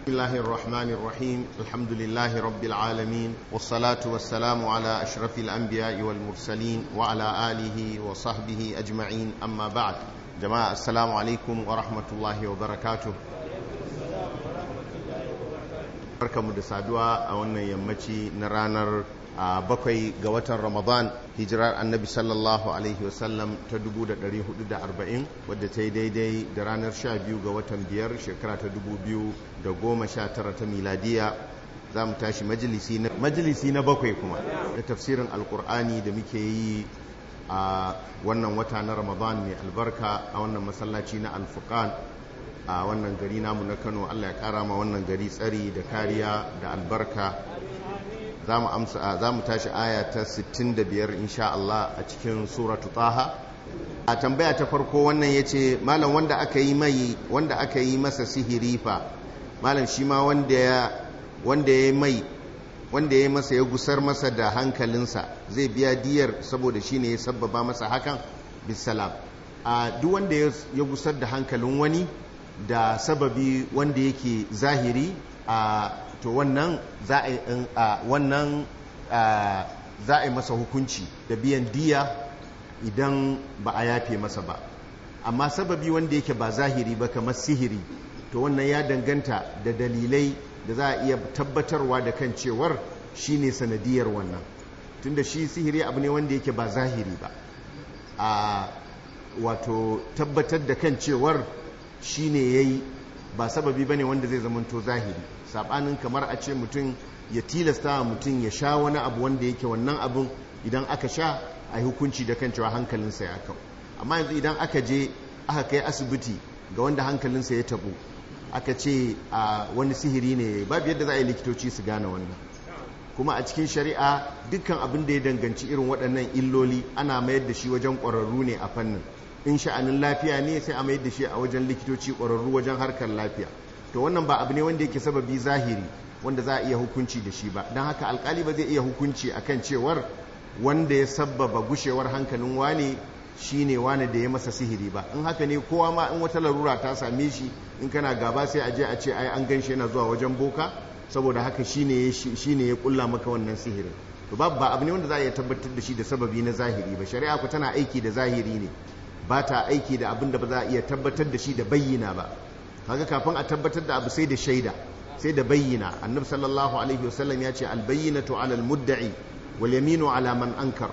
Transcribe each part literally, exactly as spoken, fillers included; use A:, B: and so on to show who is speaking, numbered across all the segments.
A: بسم الله الرحمن الرحيم الحمد لله رب العالمين والصلاة والسلام على أشرف الأنبياء والمرسلين وعلى آله وصحبه أجمعين أما بعد جماعة السلام عليكم ورحمة الله وبركاته barkamu da saduwa a wannan yammaci na ranar bakwai ga watan Ramadan hijirar annabi sallallahu alaihi wasallam ta dubu da ɗari hudu da arba'in wadda ta yi daidai da ranar sha biyu ga watan biyar shekara ta dubu biyu da goma sha tara ta miladiya. Za mu tashi majalisi na bakwai kuma da tafsirin alkur'ani da muke yi a wannan wata na Ramadan mai albarka a wannan masallaci na alfuqan a wannan gari namu na Kano. Allah ya kara ma wannan gari tsari da kariya da albarka. za mu tashi aya ta sittin da biyar insha Allah a cikin suratu Taha. A tambaya ta farko wannan yace malam wanda aka yi mai wanda aka yi masa sihiri fa malam shi ma wanda ya wanda ya mai wanda ya masa ya gusar masa da hankalinsa zai biya diyar saboda shine ya sabbaba masa hakan bisalam. A duk wanda ya gusar da hankalin wani da sababi wanda yake zahiri a to wannan za a wannan za a yi masa hukunci da biyan diya idan ba a yafe masa ba. Amma sababi wanda yake ba zahiri ba kamar sihiri to wannan ya danganta da dalilai da za a iya tabbatarwa da kan cewar shine sanadiyar wannan, tunda shi sihiri abu ne wanda yake ba zahiri ba. A wato tabbatar da kan cewar shine yayi ba sababi bane wanda zai zamanto zahiri, sabanin kamar a ce mutum ya tilasta mutum ya sha wani abu wanda yake wannan abun idan aka sha a yi hukunci da kan cewa hankalinsa ya kau. Amma yanzu idan aka je aka kai asibiti ga wanda hankalinsa ya tabu aka ce a wani sihiri ne, babu yadda za a yi likitoci su gane wannan. Kuma a cikin shari'a dukkan abin da ya danganci irin waɗannan illoli ana mayar da shi wajen ƙwararru ne a fannin. In sha'anin lafiya ne sai a mayar da shi a wajen likitoci ƙwararru wajen harkar lafiya. To wannan ba abu ne wanda yake sababi zahiri wanda za a iya hukunci da shi ba, don haka alkali ba zai iya hukunci akan cewar wanda ya sabbaba gushewar hankalin wane shine wane da ya masa sihiri ba. In haka ne kowa ma in wata larura ta same shi in kana gaba sai a je a ce ai an ganshi yana zuwa wajen boka saboda haka shine shine ya kulla maka wannan sihirin. To babu ba abu ne wanda za a iya tabbatar da shi da sababi na zahiri ba. Shari'a ku tana aiki da zahiri ne, ba ta aiki da abin da ba za a iya tabbatar da shi da bayyana ba. Kaga kafin a tabbatar da abu sai da shaida, sai da bayyana. Annabi sallallahu alaihi wasallam ya ce albayyinatu ala almudda'i wal yaminu ala man ankar.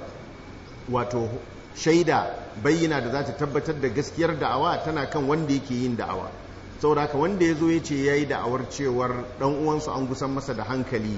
A: Wato shaida bayyana da za ta tabbatar da gaskiyar da'awa tana kan wanda yake yin da'awa. Saboda haka wanda yazo ya ce yayi da'awar cewar dan uwansu an gusan masa da hankali,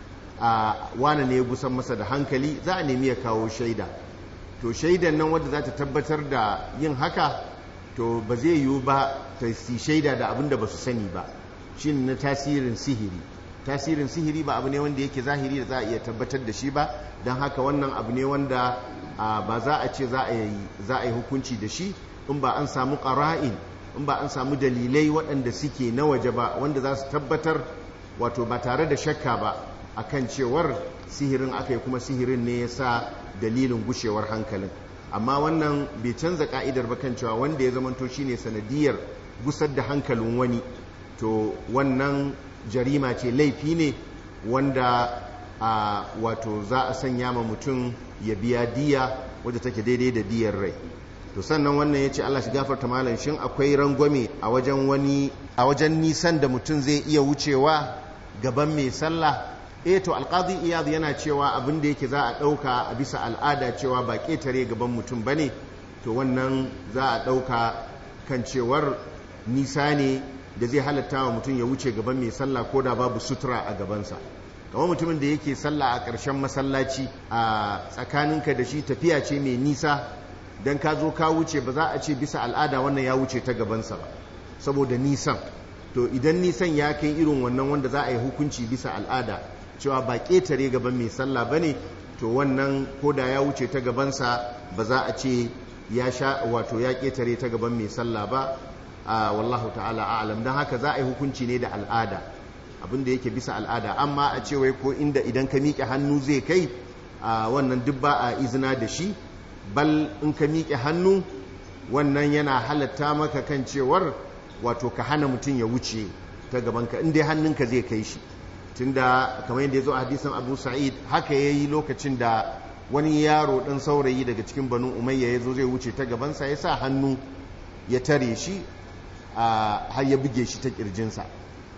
A: a wane ne ya gusan masa da hankali, za a nemi ya kawo shaida. To shaidan nan wanda za ta tabbatar da yin haka to ba zai yiwu ba ta si shaida da abin da ba su sani ba, shi na tasirin sihiri. Tasirin sihiri ba abu ne wanda yake zahiri da za a iya tabbatar da shi ba, don haka wannan abu ne wanda ba za a ce za a yi hukunci da shi in ba an samu ƙara'in, in ba an samu dalilai waɗanda suke na waje ba wanda za su tabbatar wato ba tare da shakka ba akan cewar sihirin aka yi kuma sihirin ne ya sa dalilin gushewar hankalin. Amma wannan bai canza ka'idar ba kan cewa wanda ya zamanto shine sanadiyar gusar da hankalin wani to wannan jarima ce, laifi ne wanda a wato za a sanya ma mutum ya biya diya wadda take daidai da diyar rai. To sannan wannan ya ce Allah shi gafarta malam, shin akwai rangwame a wajen wani a wajen nisan da mutum zai iya wucewa gaban mai sallah? eh to alqadi iyad yana cewa abin da yake za a dauka a bisa al'ada cewa ba ketare gaban mutum bane, to wannan za a dauka kan cewar nisa ne da zai halatta wa mutum ya wuce gaban mai sallah ko da babu sutura a gabansa. kamar mutumin da yake sallah a ƙarshen masallaci a tsakaninka da shi tafiya ce mai nisa, dan ka zo ka wuce ba za a ce bisa al'ada wannan ya wuce ta gabansa ba saboda nisan. to idan nisan ya kai irin wannan wanda za a yi hukunci bisa al'ada cewa ba ƙetare gaban mai sallah ba ne, to wannan ko da ya wuce ta gabansa ba za a ce ya sha wato ya ƙetare ta gaban mai sallah ba. a wallahu ta'ala a'lam. don haka za a yi hukunci ne da al'ada, abinda yake bisa al'ada. Amma a ce wai ko inda idan ka miƙe hannu zai kai, a wannan duk ba a izina da shi, bal in ka miƙe hannu wannan yana halatta maka kan cewar wato ka hana mutum ya wuce ta gabanka in dai hannunka zai kai shi, tunda kamar yadda ya zo a hadisin Abu Sa'id haka yayi lokacin da wani yaro ɗan saurayi daga cikin Banu Umayya ya zo zai wuce ta gabansa, ya sa hannu ya tare shi har ya buge shi ta kirjinsa.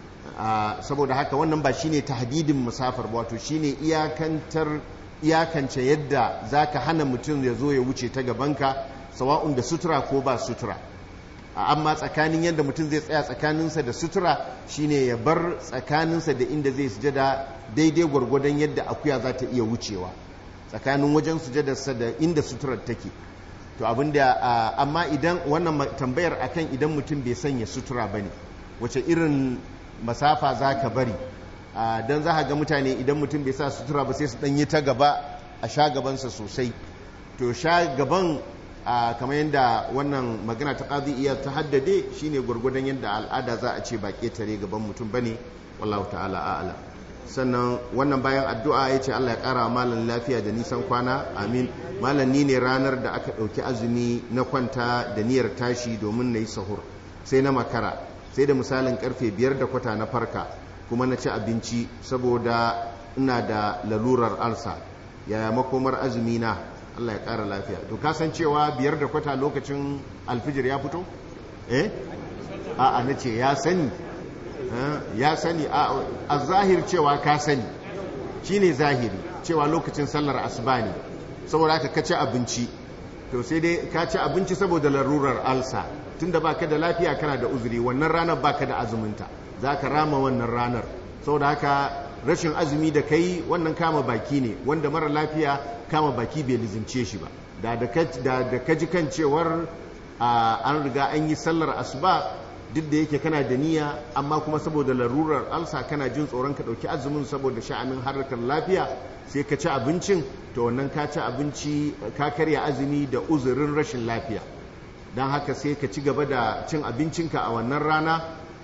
A: Saboda haka wannan ba shine tahdidin musafar, wato shine iyakantar iyakance yadda zaka hana mutum ya zo ya wuce ta gabanka sawa'un da sutura ko ba sutura. Amma tsakanin yadda mutum zai tsaya tsakaninsa da sutura shine ya bar tsakaninsa da inda zai sujada daidai gwargwadon yadda akuya za ta iya wucewa tsakanin wajen sujadarsa da inda suturar take. To abinda amma idan wannan tambayar akan idan mutum bai sanya sutura bane wace irin masafa za ka bari, don za ga mutane idan mutum bai sa sutura ba sai su ɗanyi ta gaba a sha gabansa sosai. To sha gaban kamar yadda wannan magana ta ƙazi iya ta haddade shine gwargwadon yadda al'ada za a ce ba ƙetare gaban mutum bane, wallahu ta'ala a'ala. Sannan wannan bayan addu'a ya ce Allah ya ƙara malam lafiya da nisan kwana, amin. Malam ni ne ranar da aka ɗauki azumi na kwanta da niyyar tashi domin na yi sahur, sai na makara, sai da misalin karfe biyar da kwata na farka kuma na ci abinci saboda ina da lalurar alsa, yaya makomar azumi na? Allah ya ƙara lafiya. To kasan cewa biyar da kwata lokacin alfijir ya fito? eh a'a na ce ya sani ya sani a zahir cewa ka sani shine zahiri cewa lokacin sallar asuba ne, saboda haka ka ci abinci. To sai dai ka ci abinci saboda larurar alsa, tunda baka da lafiya kana da uzuri, wannan ranar baka da azuminta, za ka rama wannan ranar. Saboda haka rashin azumi da kai wannan kama baki ne, wanda mara lafiya kama baki bai lizince shi ba. Da da ka ji kan cewar an riga an yi sallar asuba duk da yake kana da niyya, amma kuma saboda larurar alsa kana jin tsoron ka ɗauki azumin saboda sha'anin harkar lafiya, sai ka ci abincin, to wannan ka ci abinci ka karya azumi da uzurin rashin lafiya. Don haka sai ka ci gaba da cin abincinka a wannan rana,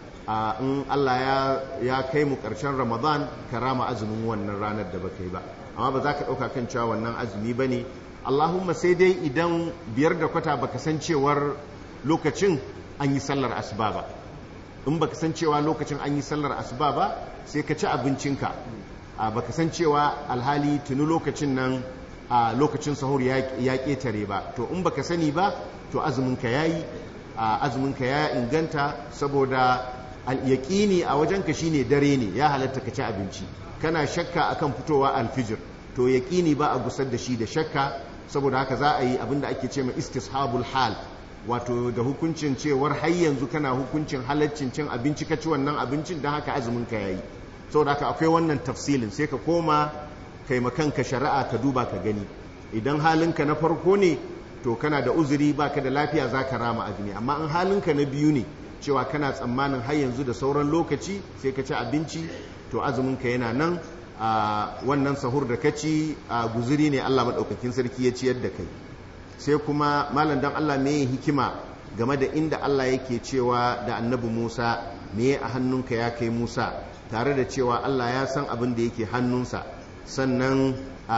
A: in Allah ya kai mu ƙarshen Ramadan ka rama azumin wannan ranar da baka yi ba, amma ba za ka ɗauka kan cewa wannan azumi ba ne. Allahumma sai dai idan biyar da kwata baka san cewar lokacin an yi sallar asuba ba, in baka san cewa lokacin an yi sallar asuba ba sai ka ci abincinka, baka san cewa alhali tuni lokacin nan a lokacin sahur ya ƙetare ba, to in baka sani ba to azuminka ya yi, azuminka ya inganta, saboda al-yaqini a wajenka shine dare ne, ya halatta ka ci abinci. Kana shakka akan fitowa alfijir, to yaqini ba a gusar da shi da shakka, saboda haka za a yi abinda ake ce mai istishabul hal, wato da hukuncin cewar har yanzu kana hukuncin halaccin cin abinci ka ci wannan abincin, don haka azuminka ya yi. saboda haka akwai wannan tafsilin, sai ka koma kai makanka shari'a ka duba ka gani. Idan halinka na farko ne to kana da uzuri baka da lafiya za ka rama azumi, amma in halinka na biyu ne cewa kana tsammanin har yanzu da sauran lokaci sai ka ci abinci, to azuminka yana nan. a wannan sahur da ka ci a guzuri ne Allah maɗaukakin sarki ya ciyar da kai. Sai kuma malam dan Allah me hikima game da inda Allah yake cewa da annabi Musa me a hannunka ya kai Musa, tare da cewa Allah ya san abin da yake hannunsa, sannan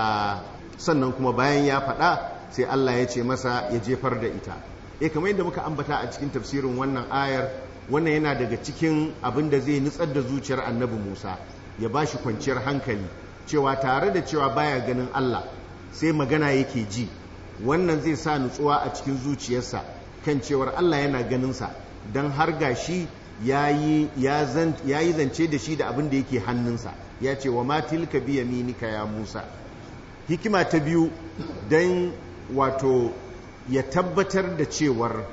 A: sannan kuma bayan ya faɗa sai Allah ya ce masa ya jefar da ita. eh kamar yadda muka ambata a cikin tafsirin wannan ayar, wannan yana daga cikin abin da zai nutsar da zuciyar annabi Musa, ya ba shi kwanciyar hankali cewa tare da cewa baya ganin Allah sai magana yake ji, wannan zai sa nutsuwa a cikin zuciyarsa kan cewar Allah yana ganinsa, don har gashi ya yi zance da shi da abin da yake hannunsa, ya ce wa matilka biya minika ya Musa. Hikima ta biyu, don wato ya tabbatar da cewar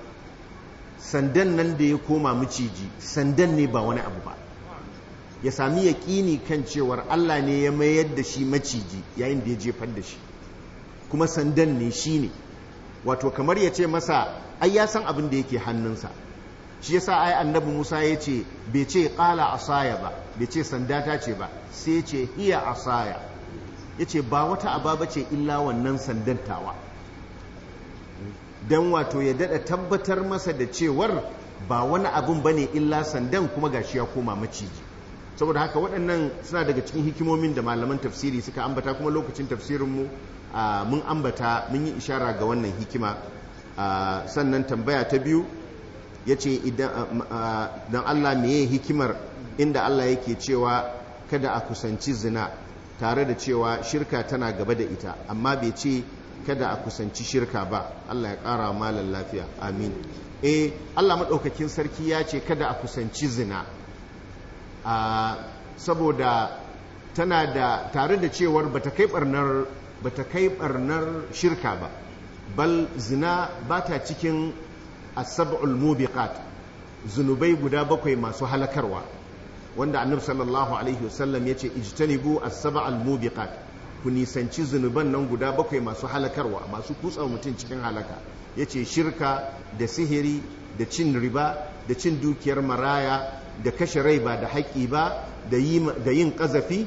A: sandan nan da ya koma maciji sandan ne ba wani abu ba, ya sami yaƙini kan cewar Allah ne ya mayar da shi maciji yayin da ya jefar da shi, kuma sandan ne shi ne, wato kamar ya ce masa ai ya san abin da yake hannunsa. Shi yasa ai annabi Musa ya ce bai ce qala asaya ba, bai ce sanda ta ce ba, sai ce hiya asaya, ya ce ba wata aba ce illa wannan sandan tawa, don wato ya dada tabbatar masa da cewar ba wani abun bane illa sandan, kuma gashi ya koma maciji. Saboda haka waɗannan suna daga cikin hikimomin da malaman tafsiri suka ambata, kuma lokacin tafsirinmu mun ambata mun yi ishara ga wannan hikima. Sannan tambaya ta biyu ya ce idan Allah meye hikimar inda Allah yake cewa kada a kusanci zina tare da cewa shirka tana gaba da ita, amma bai ce kada a kusanci shirka ba. Allah ya ƙara malan lafiya, amin. eh Allah maɗaukakin sarki ya ce kada a kusanci zina a saboda tana da tare da cewar bata kai barnar bata kai barnar shirka ba, bal zina bata cikin as-sab'ul mubiqat, zunubai guda bakwai masu halakarwa, wanda annabi sallallahu alaihi wasallam yace ijtanibu as-sab'al mubiqat, ku nisanci zunuban nan guda bakwai masu halakarwa, masu kutsa mutum cikin halaka. yace shirka da sihiri da cin riba da cin dukiyar maraya da kashe rai ba da haƙi ba da yin ƙazafi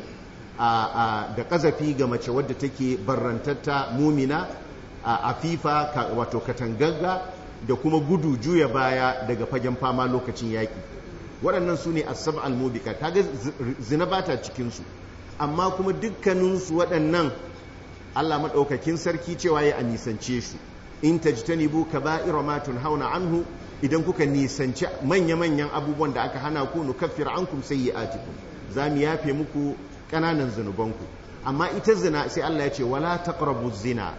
A: da ƙazafi ga mace wadda take barrantatta mumina a afifa wato katangagga, da kuma gudu juya baya daga fagen fama lokacin yaƙi. waɗannan su ne asab al-mubika, kaga zina bata cikinsu, amma kuma dukkaninsu waɗannan Allah maɗaukakin sarki cewa ya a nisance su. in tajtanibu kaba'ira ma tunhauna anhu, idan kuka nisanci manya-manyan abubuwan da aka hana ku, nukaffir ankum sayyi'atikum, zamu yafe muku kananan zanubanku. amma ita zina sai Allah ya ce wala taqrabu zina,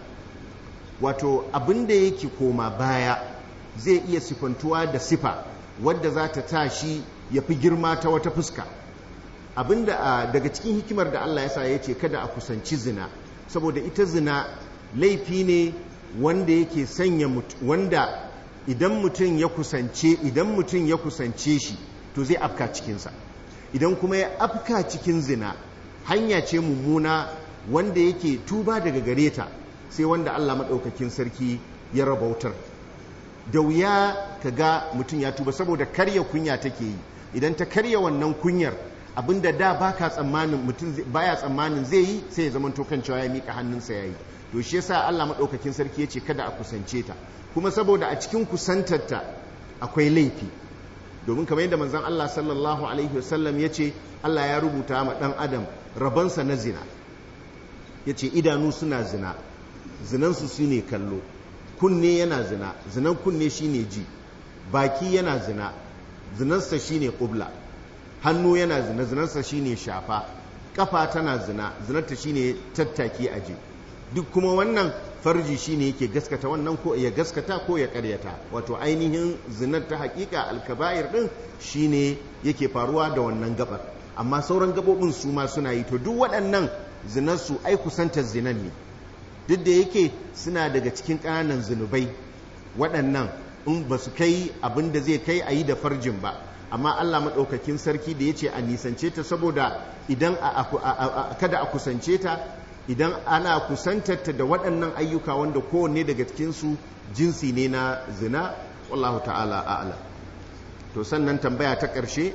A: wato abinda yake koma baya zai iya sifantuwa da sifa wadda za ta tashi ya fi girma ta wata fuska. abinda daga cikin hikimar da Allah ya sa ya ce kada a kusanci zina, saboda ita zina laifi ne wanda yake sanya wanda idan mutum ya kusance idan mutum ya kusance shi to zai afka cikinsa. idan kuma ya afka cikin zina, hanya ce mummuna wanda yake tuba daga gare ta sai wanda Allah maɗaukakin sarki ya rabautar. da wuya ka ga mutum ya tuba, saboda karya kunya take yi. idan ta karya wannan kunyar, abinda da baka tsammanin mutum baya tsammanin zai yi, sai ya zama to kan cewa ya mika hannunsa yayi. to shi yasa Allah maɗaukakin sarki yace kada a kusance ta, kuma saboda a cikin kusantarta akwai laifi. domin kamar yadda manzon Allah sallallahu alaihi wasallam yace Allah ya rubuta ma dan adam rabansa na zina. yace idanu suna zina, zinansu shine kallo, kunne yana zina, zinan kunne shine ji, baki yana zina, zinansa shine qubla, hannu yana zina, zinansa shine shafa, kafa tana zina, zinarta shine tattaki aje. duk kuma wannan farji shine yake gaskata wannan, ko ya gaskata ko ya karyata. wato ainihin zinar ta hakika alkaba'ir din shine yake faruwa da wannan gabar, amma sauran gabobin su ma suna yi. to duk waɗannan zinar su ai kusantar zinan ne, duk da yake suna daga cikin ƙananan zinubai waɗannan, in ba su kai abin da zai kai a yi da farjin ba. amma Allah maɗaukakin sarki da ya ce a nisance ta, saboda idan kada a kusance ta, idan ana kusantarta da waɗannan ayyuka wanda kowanne daga cikinsu jinsi ne na zina. wallahu ta'ala a'ala. to sannan tambaya ta ƙarshe,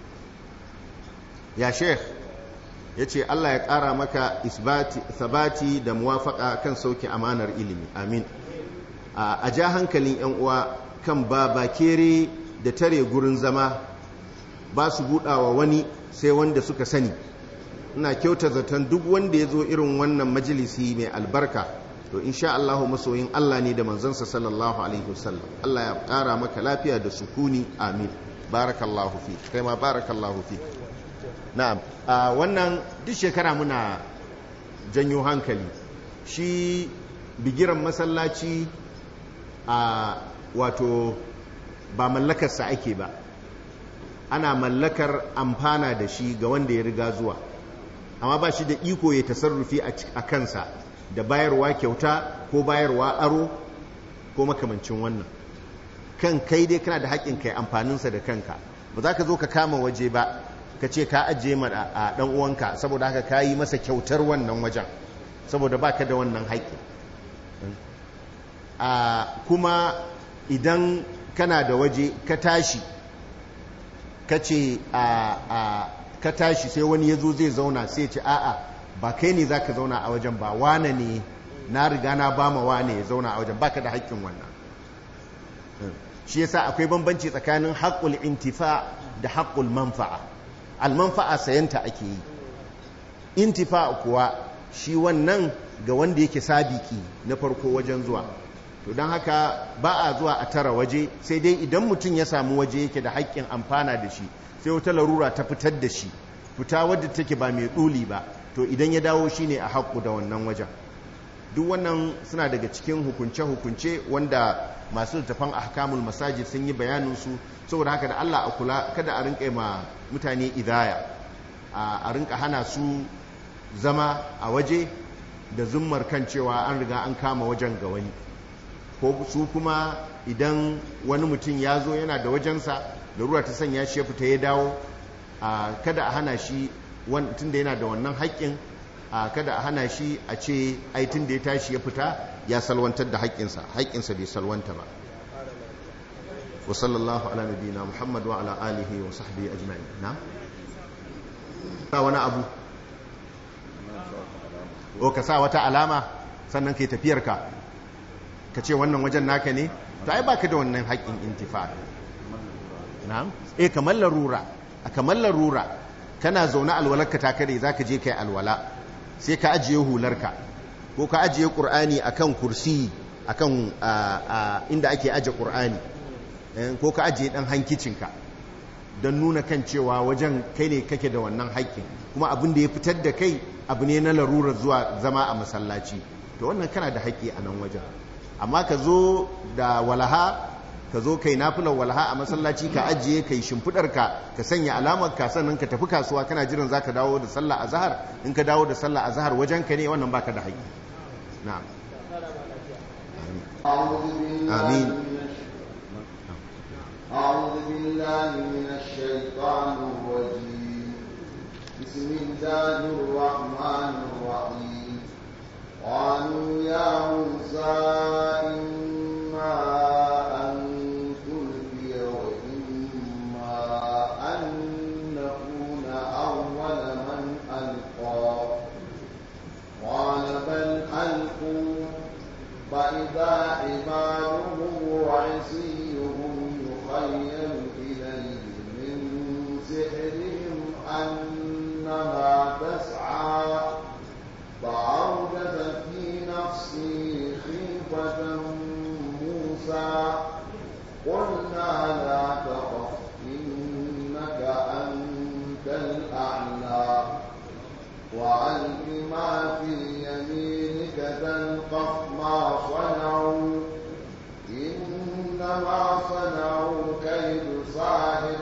A: ya sheikh ya ce Allah ya ƙara maka sabati da muwafaka kan sauke amanar ilimi, amin. a ja hankalin 'yan uwa kan babakere da tare gurin zama, ba su buɗawa wani sai wanda suka sani. ina kyauta zaton duk wanda ya zo irin wannan majalisi mai albarka, to insha Allahu masoyin Allah ne da manzansa sallallahu alaihi wasallam. Allah ya ƙara maka lafiya da sukuni, amin. barakallahu fi kai ma barakallahu fi. na'am, a wannan duk shekara muna janyo hankali, shi bigiran masallaci a wato ba mallakarsa ake ba, ana mallakar amfana da shi ga wanda ya riga zuwa, amma ba shi da iko ya tasarrufi a kansa da bayarwa kyauta ko bayarwa aro ko makamancin wannan. kan kai dai kana da haƙƙin kai amfaninsa da kanka, ba za ka zo ka kama waje ba ka ce ka ajiye ma a ɗan uwanka, saboda haka ka yi masa kyautar wannan wajen, saboda ba ka da wannan haƙƙi. kuma idan kana da waje ka tashi ka ce ka tashi sai wani ya zo zai zauna, sai ce a'a ba kai ne za ka zauna a wajen ba, wane ne na riga na ba ma wane ya zauna a wajen, ba ka da haƙƙin wannan. shi yasa akwai bambanci tsakanin haƙƙul intifa da haƙƙul manfa'a. almanfa'a sayanta ake yi, intifa kuwa shi wannan ga wanda yake sabiki na farko wajen zuwa. to don haka ba a zuwa a tara waje, sai dai idan mutum ya samu waje yake da haƙƙin amfana da shi, sai wata larura ta fitar da shi fita wadda take ba mai ɗuli ba, to idan ya dawo shi ne a haƙƙu da wannan wajen. Duk wannan suna daga cikin hukunce-hukunce wanda masu littafan ahkamul masajid sun yi bayaninsu, saboda haka da Allah a kula kada a rinka ma mutane idaya, a rinka hana su zama a waje da zummar kan cewa an riga an kama wajen ga wani, ko su kuma idan wani mutum ya zo yana da wajensa da ruwa ta sanya shi ya fita ya dawo, kada a hana shi tun da yana da wannan haƙƙin, kada a hana shi a ce ai tun da ya tashi ya fita ya salwantar da haƙƙinsa haƙƙinsa bai salwanta ba. wa sallallahu ala nabiyina Muhammad wa ala alihi wa sahbihi ajma'in. na sa wani abu o ka sa wata alama sannan kai tafiyarka ka ce wannan wajen naka ne, to ai baka da wannan haƙƙin intifa. na'am eh kamar larura a kamar larura kana zaune alwalarka ta kare zaka je kai alwala sai ka ajiye hularka ko ka ajiye qur'ani akan kursi akan inda ake aje qur'ani ko ka ajiye dan hankicinka don nuna kan cewa wajen kai ne kake da wannan haƙƙin, kuma abin da ya fitar da kai abu ne na larurar zuwa zama a masallaci, to wannan kana da haƙƙi a nan wajen. Amma ka zo da walaha ka zo kai nafilar walaha a masallaci ka ajiye kai shimfidarka ka sanya alamar ka sannan ka tafi kasuwa kana jiran zaka dawo da sallah azhar, in ka dawo da sallah azhar wajen ka ne, wannan baka da haƙƙi. na'am amin.
B: أعوذ بالله من الشيطان الرجيم. بسم الله الرحمن الرحيم. قالوا يا موسى إما أن تلقي وإما أن نكون أول من ألقى. قال بل ألقوا فإذا حبالهم وعصيهم يخيل إليه من سحرهم أنما تسعى. فأوجس في نفسه خيفة موسى قلنا لا تخف إنك أنت الأعلى وألق ما في يمينك تلقف ما صنعوا إنما صنعوا كيد ساحر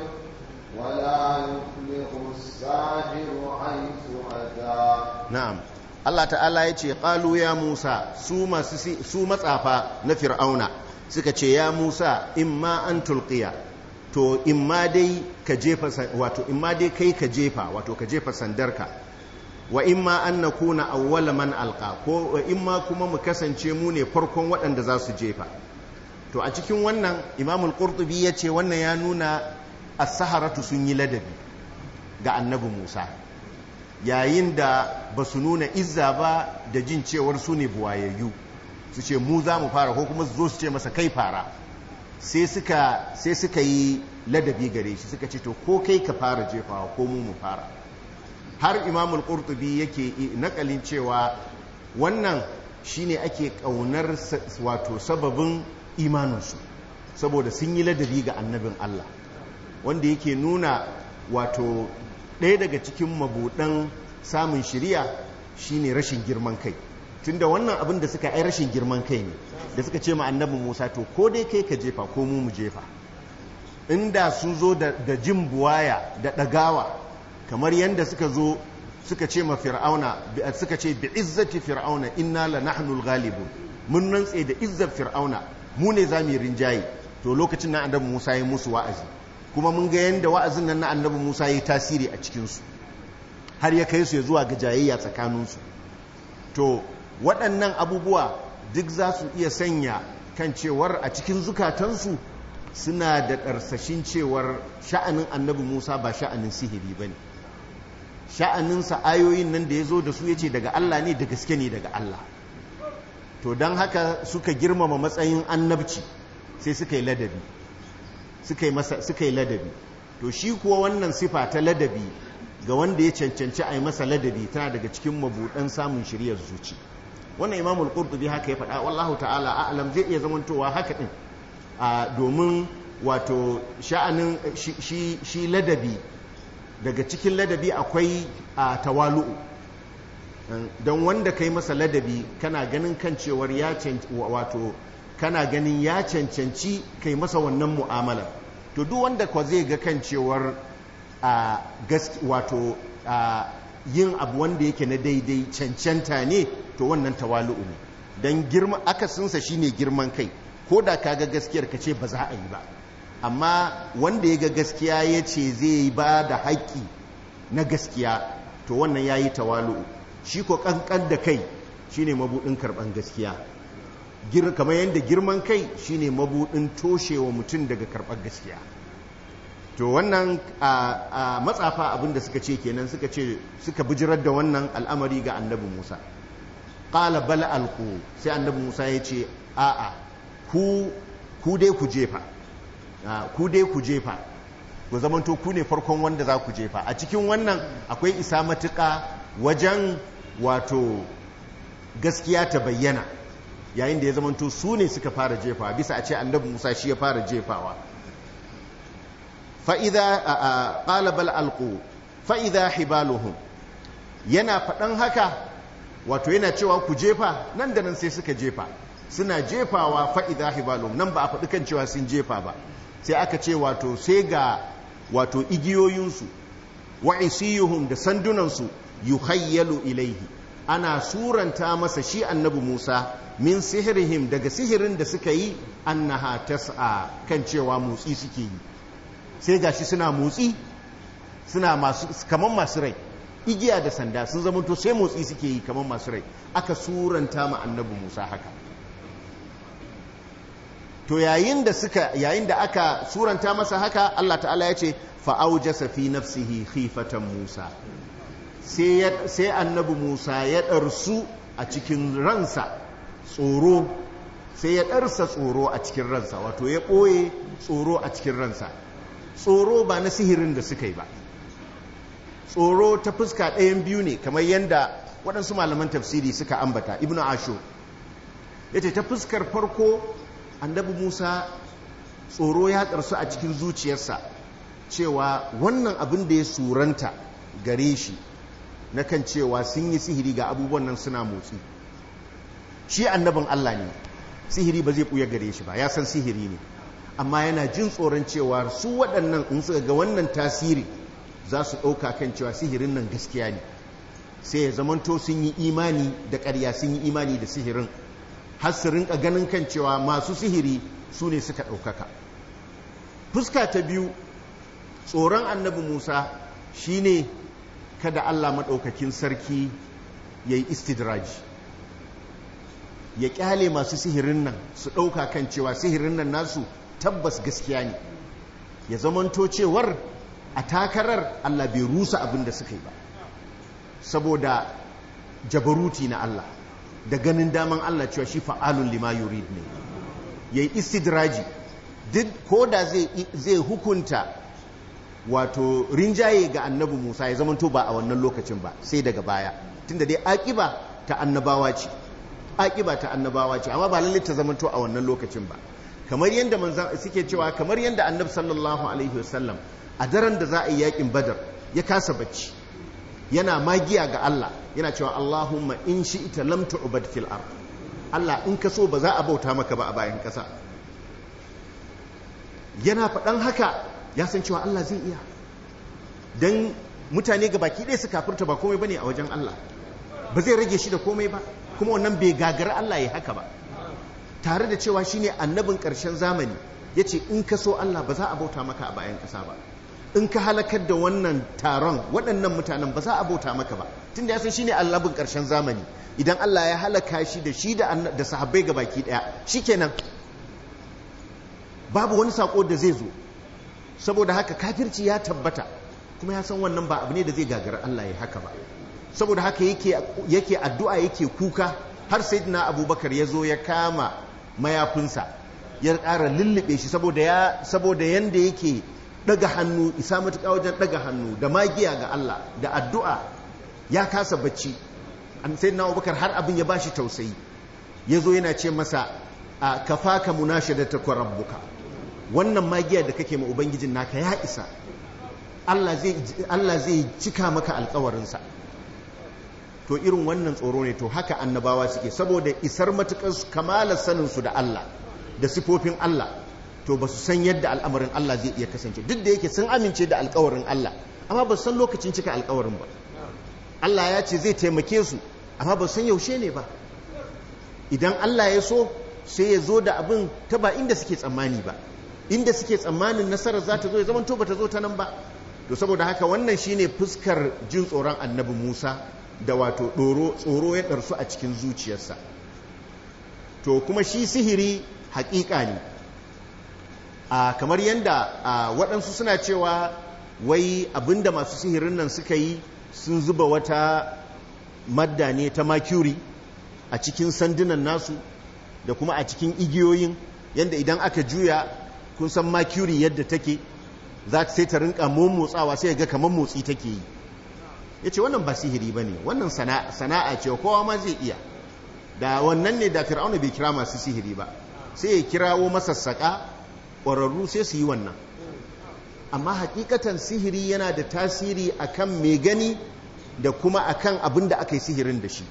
B: ولا يفلح الساحر حيث أتى.
A: نعم Allah ta'ala ya ce ƙalu ya Musa su matsafa na fir'auna suka ce ya Musa imma an tulqiya, to imma dai ka jefa wato imma dai kai ka jefa wato ka jefa sandarka, wa imma an nakuna awwala man alqa, ko imma kuma mu kasance mu ne farkon waɗanda za su jefa. To a cikin wannan Imam al-Qurtubi ya ce wannan ya nuna as-saharatu sun yi ladabi ga annabi Musa yayin da ba su nuna izza ba da jin cewar su ne buwayayyu, su ce mu za mu fara ko kuma su zo su ce masa kai fara, sai suka sai suka yi ladabi gare shi suka ce to ko kai ka fara jefawa ko mu mu fara. Har Imam al-Qurtubi yake nakalin cewa wannan shine ake kaunar wato sababin imaninsu, saboda sun yi ladabi ga annabin Allah, wanda yake nuna wato ɗaya daga cikin mabuɗan samun shiriya shine rashin girman kai, tunda wannan abin da suka yi rashin girman kai ne da suka ce ma annabin Musa to ko dai kai ka jefa ko mu mu jefa. Inda su zo da jin buwaya da ɗagawa kamar yadda suka zo suka ce ma fir'auna suka ce bi izzati fir'auna inna la nahnul ghalibun, mun rantse da izzar fir'auna mu ne za mu yi rinjaye, to lokacin na annabi Musa ya musu wa'azi, kuma mun ga yadda wa'azin nan na annabi Musa ya yi tasiri a cikinsu har ya kai su ya zuwa ga jayayya tsakaninsu. To waɗannan abubuwa duk za su iya sanya kan cewar a cikin zukatansu suna da ɗarsashin cewar sha'anin annabi Musa ba sha'anin sihiri ba ne, sha'aninsa ayoyin nan da ya zo da su ya ce daga Allah ne, da gaske ne daga Allah. To don haka suka girmama matsayin annabci sai suka yi ladabi suka yi ladabi. To shi kuwa wannan sifa ta ladabi ga wanda ya cancanci a yi masa ladabi tana daga cikin mabuɗan samun shiryar zuci. Wannan Imamul Qurtubi haka ya faɗa, wallahu ta'ala a'lam, zai iya zamantowa haka ɗin domin wato sha'anin shi, shi, shi ladabi daga cikin ladabi akwai a tawalu'u don wanda kai masa ladabi kana ganin kan cewar ya wato kana ganin ya cancanci kai masa wannan mu'amala to duk wanda kwa zai ga kan cewar a wato a yin abu wanda yake na daidai cancanta ne to wannan tawalu'u ne don girma akasinsa shine girman kai ko da ka ga gaskiyar ka ce ba za a yi ba amma wanda ya ga gaskiya ya ce zai yi ba da haƙƙi na gaskiya to wannan ya yi tawalu'u shi ko ƙanƙan da kai shine mabuɗin karɓan gaskiya kamar yadda girman kai shine mabuɗin toshewa mutum daga karɓar gaskiya to wannan a matsafa abinda suka ce kenan suka ce suka bijirar da wannan al'amari ga annabi Musa qala bal alqu sai annabi Musa ya ce a'a ku ku dai ku jefa ku dai ku jefa ku zamanto ku ne farkon wanda za ku jefa a cikin wannan akwai isa matuƙa wajen wato gaskiya ta bayyana yayin da ya zamanto su ne suka fara jefawa bisa a ce annabi Musa shi ya fara jefawa fa'iza ƙala bal alƙu fa'iza hibaluhum yana faɗan haka wato yana cewa ku jefa nan da nan sai suka jefa suna jefawa fa'iza hibaluhum nan ba a faɗi kan cewa sun jefa ba sai aka ce wato sai ga wato igiyoyinsu wa isiyuhum da sandunansu yukhayyalu ilaihi ana suranta masa shi annabi Musa min sihirihim daga sihirin da suka yi annaha tas'a kan cewa motsi suke yi sai gashi suna motsi suna masu kaman masu rai igiya da sanda sun zama to sai motsi suke yi kaman masu rai aka suranta ma annabi Musa haka to yayin da suka yayin da aka suranta masa haka Allah ta'ala ya ce fa aujasa fi nafsihi khifatan Musa sai sai annabi Musa ya darsu a cikin ransa tsoro sai ya darsa tsoro a cikin ransa wato ya ɓoye tsoro a cikin ransa tsoro ba na sihirin da suka yi ba tsoro ta fuska ɗayan biyu ne kamar yadda waɗansu malaman tafsiri suka ambata ibnu ashur ya ce ta fuskar farko annabi Musa tsoro ya ƙarsu a cikin zuciyarsa cewa wannan abin da ya suranta gare shi na kan cewa sun yi sihiri ga abubuwan nan suna motsi shi annabin Allah ne sihiri ba zai ɓuya gare shi ba ya san sihiri ne amma yana jin tsoron cewa su waɗannan in suka ga wannan tasiri za su ɗauka kan cewa sihirin nan gaskiya ne sai ya zamanto sun yi imani da ƙarya sun yi imani da sihirin har su rinka ganin kan cewa masu sihiri su ne suka ɗaukaka fuska ta biyu tsoron annabi Musa shine kada Allah maɗaukakin sarki ya yi istidraji ya ƙyale masu sihirin nan su ɗauka kan cewa sihirin nan nasu tabbas gaskiya ne ya zamanto cewar a takarar Allah bai rusa abin da suka yi ba saboda jabaruti na Allah da ganin daman Allah cewa shi fa'alun lima yurid ne yayi istidraji duk ko da zai hukunta wato rinjaye ga annabi Musa ya zamanto ba a wannan lokacin ba sai daga baya tunda dai akiba ta annabawa ce akiba ta annabawa ce amma ba lalle ta zamanto a wannan lokacin ba kamar yadda manzan suke cewa kamar yadda annabi sallallahu alaihi wasallam a daren da za a yi yakin badar ya kasa bacci yana magiya ga Allah yana cewa Allahumma in shi'ta lam tu'bad fil ard Allah in ka so ba za a bauta maka ba a bayan kasa yana faɗan haka ya san cewa Allah zai iya dan mutane ga baki ɗaya su kafirta ba komai bane a wajen Allah ba zai rage shi da komai ba kuma wannan bai gagara Allah ya haka ba tare da cewa shine annabin ƙarshen zamani yace in ka so Allah ba za a bauta maka a bayan ƙasa ba in ka halakar da wannan taron waɗannan mutanen ba za a bauta maka ba tunda ya san shine annabin ƙarshen zamani idan Allah ya halaka shi da shi da da sahabbai gabaki daya shikenan babu wani sako da zai zo saboda haka kafirci ya tabbata kuma ya san wannan ba abu ne da zai gagara Allah ya haka ba saboda haka yake yake addu'a yake kuka har sayyidina Abubakar ya zo ya kama mayafinsa ya ƙara lullube shi saboda ya saboda yanda yake daga hannu isa matuƙa wajen daga hannu da magiya ga Allah da addu'a ya kasa bacci sayyidina Abubakar har abin ya bashi tausayi ya zo yana ce masa kafaka munashadatuka rabbuka wannan magiya da kake ma ubangijin naka ya isa, Allah zai Allah zai cika maka alƙawarinsa. To irin wannan tsoro ne, to haka annabawa suke, saboda isar matukar kamalar sanin su da Allah da sifofin Allah, to ba su san yadda al'amarin Allah zai iya kasance, duk da yake sun amince da alƙawarin Allah amma ba su san lokacin cika alƙawarin ba. Allah ya ce zai taimake su amma ba su san yaushe ne ba. Idan Allah ya so sai ya zo da abin ta ba inda suke tsammani ba, inda suke tsammanin nasarar za ta zo ya zama to ba ta zo ta nan ba. To saboda haka wannan shine fuskar jin tsoron annabi Musa, da wato tsoro ya ɗarsu a cikin zuciyarsa. To kuma shi sihiri haƙiƙa ne, a kamar yadda waɗansu suna cewa wai abinda masu sihirin nan suka yi sun zuba wata madda ne ta mercury a cikin sandunan nasu da kuma a cikin igiyoyin, yadda idan aka juya, kun san mercury yadda take za ta sai ta rinka motsawa sai ga kamar motsi take yi. Ya ce wannan ba sihiri ba ne, wannan sana'a ce, kowa ma zai iya. Da wannan ne da fir'auna bai kira masu sihiri ba, sai ya kirawo masassaka ƙwararru sai su yi wannan. Amma hakikatan sihiri yana da tasiri akan mai gani da kuma akan abin da aka yi sihirin da shi.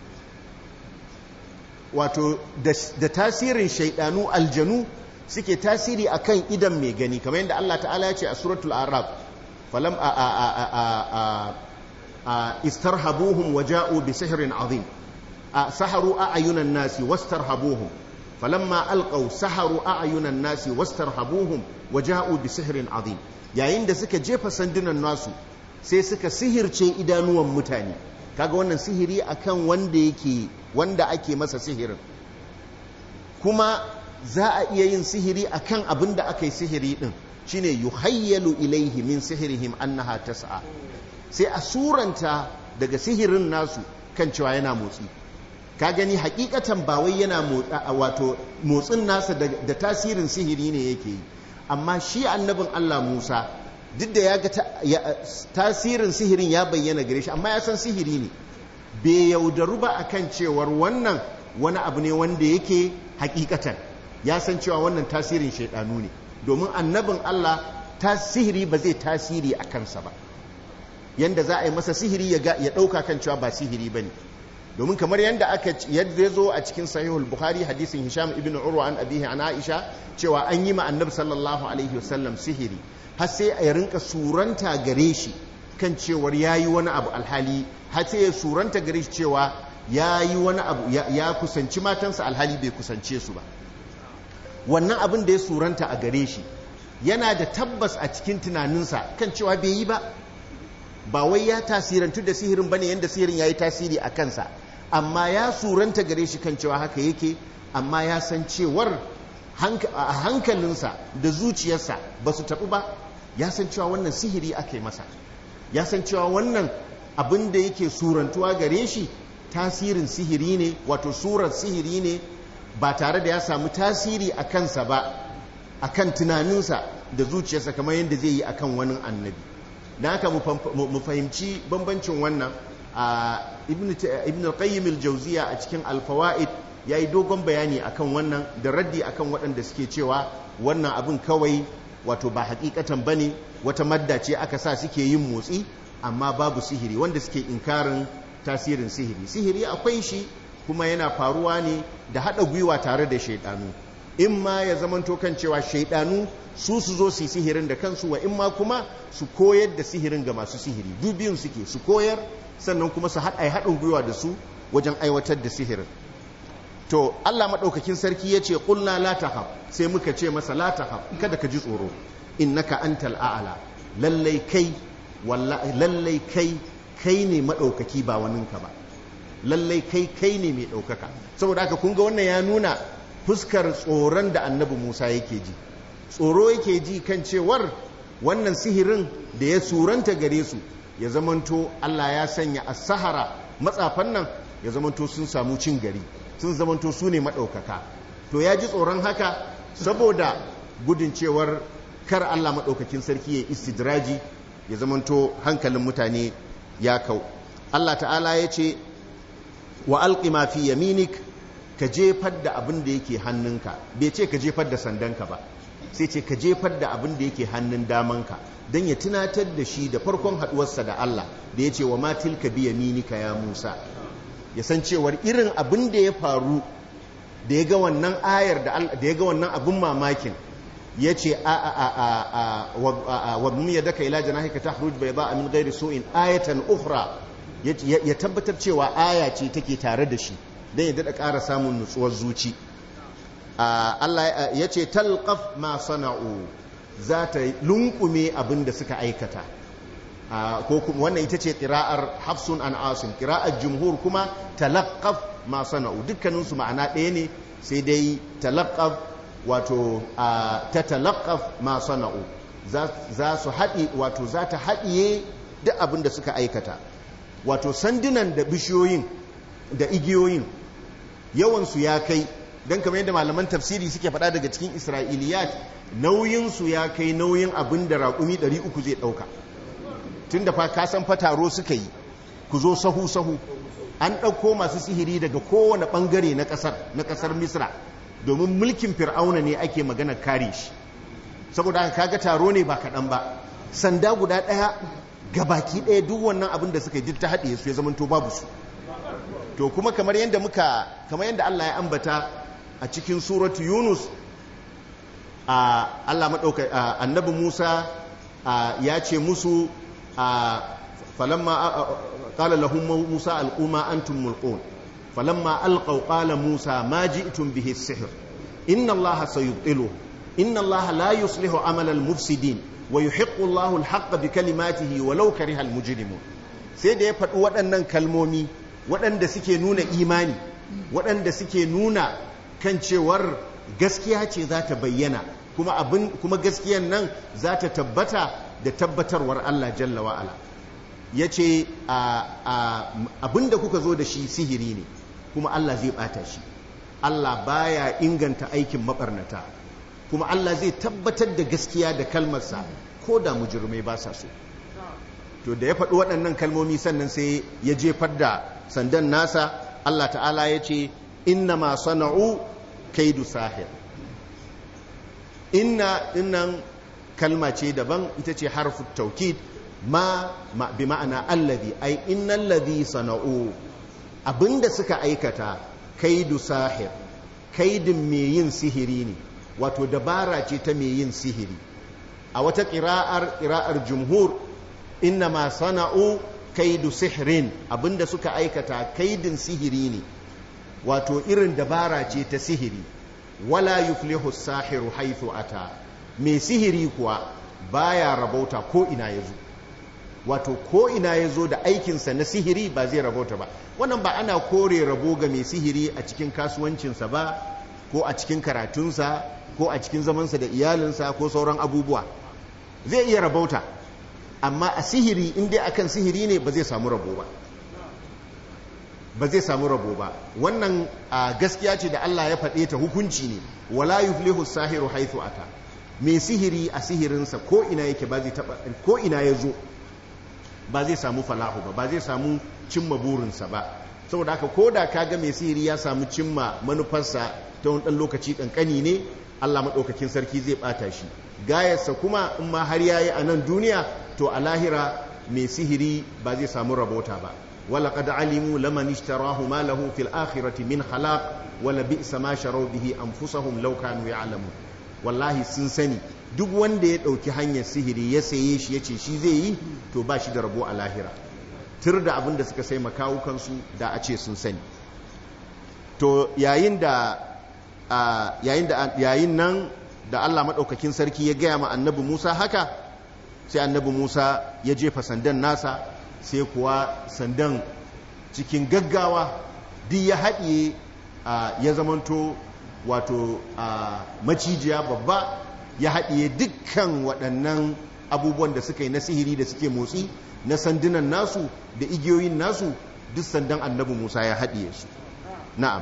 A: Wato da tasirin shaidanu aljanu suke tasiri akan idan mai gani, kamar yadda Allah ta'ala ya ce a suratul arab, falam a a a a a istarhabuhum waja'u bi sihrin azim, saharu a'yunan nasi wastarhabuhum falamma alqaw saharu a'yunan nasi wastarhabuhum waja'u bi sihrin azim. Yayin da suka jefa sandunan nasu sai suka sihirce idanuwan mutane, kaga wannan sihiri akan wanda yake wanda ake masa sihirin. Kuma za a iya yin sihiri akan abin da aka yi sihiri din, shine yuhayyalu ilaihi min sihirihim annaha tas'a, sai a suranta daga sihirin nasu kan cewa yana motsi. Ka gani hakikatan ba wai yana wato motsin nasa da tasirin sihiri ne yake yi, amma shi annabin Allah Musa duk da ya ga tasirin sihirin ya bayyana gare shi, amma ya san sihiri ne, bai yaudaru ba akan cewar wannan wani abu ne wanda yake hakikatan, ya san cewa wannan tasirin shaidanu ne, domin annabin Allah ta sihiri ba zai tasiri a kansa ba, yanda za a yi masa sihiri ya ɗauka kan cewa ba sihiri ba ne. Domin kamar yadda aka yadda zo a cikin sahihul Bukhari hadisin Hisham ibn Urwa an abihi an Aisha cewa an yi ma annabi sallallahu alaihi wasallam sihiri, har sai a rinka suranta gare shi kan cewar yayi wani abu, alhali har sai ya suranta gare shi cewa yayi wani abu, ya kusanci matansa alhali bai kusance su ba. Wannan abin da ya suranta a gare shi yana da tabbas a cikin tunaninsa kan cewa bai yi ba, ba wai ya tasirantu da sihirin bane yanda sihirin yayi tasiri a kansa, amma ya suranta gare shi kan cewa haka yake, amma ya san cewar a hankalinsa da zuciyarsa ba su taɓu ba, ya san cewa wannan sihiri aka yi masa, ya san cewa wannan abin da yake surantuwa gare shi tasirin sihiri ne, wato surar sihiri ne, ba tare da ya samu tasiri a kansa ba, a kan tunaninsa da zuciyarsa kamar yadda zai yi a kan wani annabi. Da haka mu fahimci bambancin wannan. Ibn al-Qayyim al-Jawziya a cikin al-Fawaid yayi dogon bayani akan wannan da raddi akan waɗanda suke cewa wannan abin kawai wato ba hakikatan bane, wata madda ce aka sa suke yin motsi amma babu sihiri, wanda suke inkarin tasirin sihiri. Sihiri akwai shi kuma yana faruwa ne da hada gwiwa tare da shaidanu, in ma ya zamanto kan cewa shaidanu su su zo su yi sihirin da kansu, wa in ma kuma su koyar da sihirin ga masu sihiri. Dubiyun suke, su koyar sannan kuma su haɗa haɗin gwiwa da su wajen aiwatar da sihirin. To Allah maɗaukakin sarki ya ce ƙulna la tahab, sai muka ce masa la tahab, kada ka ji tsoro, innaka antal a'la, lallai kai wallahi lallai kai kai ne maɗaukaki ba waninka ba, lallai kai kai ne mai ɗaukaka. Saboda haka kun ga wannan ya nuna fuskar tsoron da annabi Musa yake ji, tsoro yake ji kan cewar wannan sihirin da ya suranta gare su ya zamanto Allah ya sanya as-sahara, matsafan nan ya zamanto sun samu cin gari, sun zamanto su ne maɗaukaka. To ya ji tsoron haka saboda gudun cewar kar Allah maɗaukakin sarki ya istidraji, ya zamanto hankalin mutane ya kau. Allah ta'ala ya ce wa alqi ma fi yaminik, ka jefar da abin da yake hannunka, bai ce ka jefar da sandanka ba, sai ce ka jefar da abin da yake hannun damanka don ya tunatar da shi da farkon haduwarsa da Allah da ya ce wa ma tilka bi yaminika ya Musa, ya san cewar irin abin da ya faru da ya ga wannan ayar da ya ga wannan abin mamakin ya ce a a a a wa mun yadaka ila janahika tahruj bayda min ghairi su'in ayatan ukhra, ya tabbatar cewa aya ce take tare da shi don ya daɗa ƙara samun nutsuwar zuci. Allah ya ce talqaf ma sana'u, za ta lunkume abin da suka aikata, ko kuma wannan ita ce ƙira'ar Hafsun an Asim, ƙira'ar jumhur kuma talaqqaf ma sana'u, dukkaninsu ma'ana ɗaya ne, sai dai talaqqaf wato ta talaqqaf ma sana'u, za su haɗi wato za ta haɗiye duk abin da suka aikata, wato sandunan da bishiyoyin da igiyoyin yawansu ya kai, don kamar yadda malaman tafsiri suke faɗa daga cikin isra'iliyat, nauyinsu ya kai nauyin abin da raƙumi ɗari uku zai ɗauka. Tun da fa kasan fataro suka yi, ku zo sahu-sahu, an ɗauko masu sihiri daga kowane ɓangare na ƙasar na ƙasar Misra, domin mulkin fir'auna ne ake magana kare shi, saboda haka kaga taro ne ba kaɗan ba. Sanda guda ɗaya gabaki ɗaya duk wannan abin da suka yi duk ta haɗe su ya zamanto babu su. To kuma kamar yadda muka kamar yadda Allah ya ambata a cikin suratu Yunus, a Allah madauka annabi Musa ya ce musu falamma qala lahum Musa alquma antum mulqun falamma alqaw qala Musa ma ji'tum bihi as-sihr inna Allaha sayubtiluhu inna Allaha la yuslihu amala al-mufsidin wa yuhiqqu Allahu al-haqqa bi kalimatihi walau kariha al-mujrimun. Sai da ya faɗi waɗannan kalmomi waɗanda suke nuna imani, waɗanda suke nuna kan cewar gaskiya ce za ta bayyana, kuma abin kuma gaskiyan nan za ta tabbata da tabbatarwar Allah jalla wa'ala. Ya ce abin da kuka zo da shi sihiri ne, kuma Allah zai ɓata shi, Allah baya inganta aikin maɓarnata, kuma Allah zai tabbatar da gaskiya da kalmarsa ko da mujirmai ba sa so. To da ya faɗi waɗannan kalmomi sannan sai ya jefar da sandan nasa. Allah ta'ala ya ce inna ma sana'u kaidu sahir. Inna dinnan kalma ce daban, ita ce harfu taukid, ma, ma bi ma'ana alladhi, ai innal ladhi sana'u, abinda suka aikata kaidu sahir, kaidin mai yin sihiri ne, wato dabara ce ta mai yin sihiri. A wata ƙira'ar ƙira'ar jumhur inna ma sana'u kaidu sihirin, abinda suka aikata kaidin sihiri ne, wato irin dabara ce ta sihiri. Wala yuflihu sahiru haythu ata, mai sihiri kuwa baya rabauta ko ina yazo, wato ko ina yazo da aikinsa na sihiri ba zai rabauta ba. Wannan ba ana kore rabo ga mai sihiri a cikin kasuwancinsa ba, ko a cikin karatunsa, ko a cikin zamansa da iyalinsa, ko sauran abubuwa. Zai iya rabauta, amma a sihiri, inda akan sihiri ne ba zai samu rabo ba, ba zai samu rabo ba. Wannan gaskiya ce da Allah ya faɗe ta, hukunci ne. Wala yuflihu sahiru haythu ata, mai sihiri a sihirinsa ko ina yake ba zai taba, ko ina ya zo ba zai samu falahu ba, ba zai samu cimma burinsa ba. Saboda haka ko da kaga mai sihiri ya samu cimma manufarsa ta wani ɗan lokaci ƙanƙani ne, Allah maɗaukakin sarki zai ɓata shi. Gayarsa kuma in ma har yayi a nan duniya, to a lahira mai sihiri ba zai samu rabota ba. Wala qad alimu laman ishtarahu ma lahu fil akhirati min khalaq wala bi'sa ma sharaw bihi anfusahum law kanu ya'lamun. Wallahi sun sani duk wanda ya ɗauki hanyar sihiri ya saye shi yace shi zai yi, to ba shi da rabo a lahira. Tur da abin da suka sai makawukansu da a ce sun sani. To yayin da yayin da yayin nan da Allah maɗaukakin sarki ya gaya ma annabi Musa haka, sai annabi Musa ya jefa sandan nasa, sai kuwa sandan cikin gaggawa duk ya haɗiye, ya zamanto wato macijiya babba, ya haɗiye dukkan waɗannan abubuwan da suka yi na sihiri da suke motsi na sandunan nasu da igiyoyin nasu, duk sandan annabi Musa ya haɗiye su. Na'am.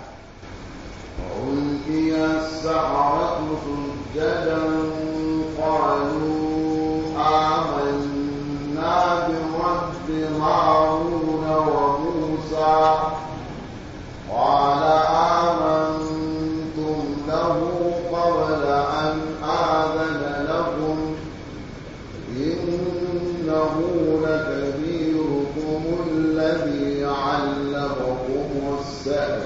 B: وألقي السحرة سجدا قالوا آمنا برب هارون وموسى قال آمنتم له قبل أن آذن الذي علمكم السحر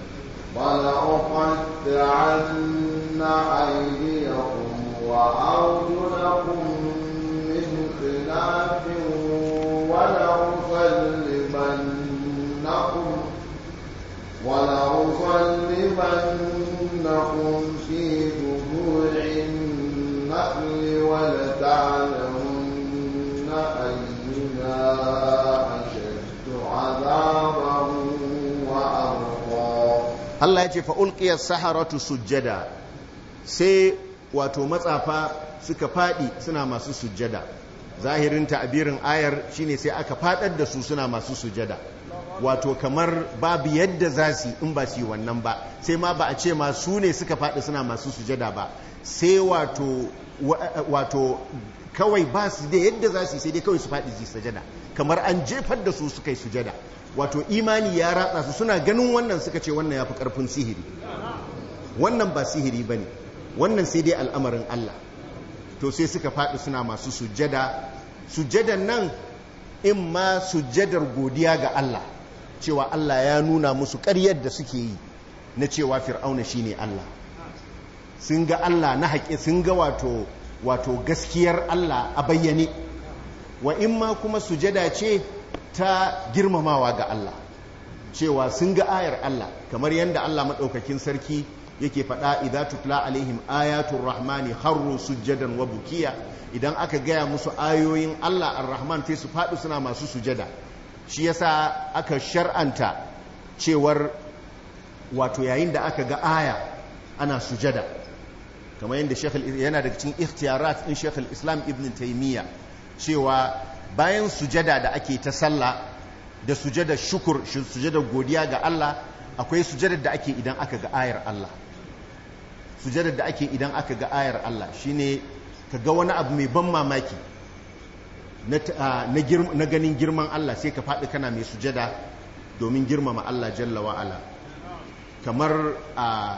B: فلأقطعن أيديكم وأرجلكم من خلاف ولأصلبنكم ولأصلبنكم في جذوع النخل ولتعلمن أينا أشد عذابا وأبقى.
A: Allah ya ce fa'ulƙiyar saharatu sujjada, sai wato matsafa suka faɗi suna masu sujjada. Zahirin ta'abirin ayar shine sai aka faɗar da su suna masu sujjada, wato kamar babu yadda za su in ba su yi wannan ba, sai ma ba a ce ma su ne suka faɗi suna masu sujjada ba, sai wato wato kawai ba su da yadda za su yi sai dai kawai su faɗi su sujjada, kamar an jefar da su suka yi sujjada. Wato imani ya ratsa su, suna ganin wannan suka ce wannan ya fi ƙarfin sihiri, wannan ba sihiri ba ne, wannan sai dai al'amarin Allah. To sai suka faɗi suna masu sujjada. Sujjadan nan in ma sujjadar godiya ga Allah, cewa Allah ya nuna musu ƙaryar da suke yi na cewa fir'auna shine Allah, sun ga Allah na haƙe, sun ga wato wato gaskiyar Allah a bayyane. Wa in ma kuma sujjada ce ta girmamawa ga Allah, cewa sun ga ayar Allah, kamar yadda Allah maɗaukakin sarki yake faɗa idza tutla alaihim ayatul rahmani kharru sujjadan wa bukiya, idan aka gaya musu ayoyin Allah ar-rahman sai su faɗi suna masu sujada. Shi yasa aka shar'anta cewar wato yayin da aka ga aya ana sujada, kamar yadda Sheikh yana daga cikin ikhtiyarat din Sheikh al-Islam Ibn Taymiyyah, cewa bayan sujada da ake ta sallah da sujada shukur, sujada godiya ga Allah, akwai sujadar da ake idan aka ga ayar Allah. Sujadar da ake idan aka ga ayar Allah shine ka ga wani abu mai ban mamaki na ganin girman Allah, sai ka faɗi kana mai sujada domin girmama Allah jalla wa'ala. Kamar a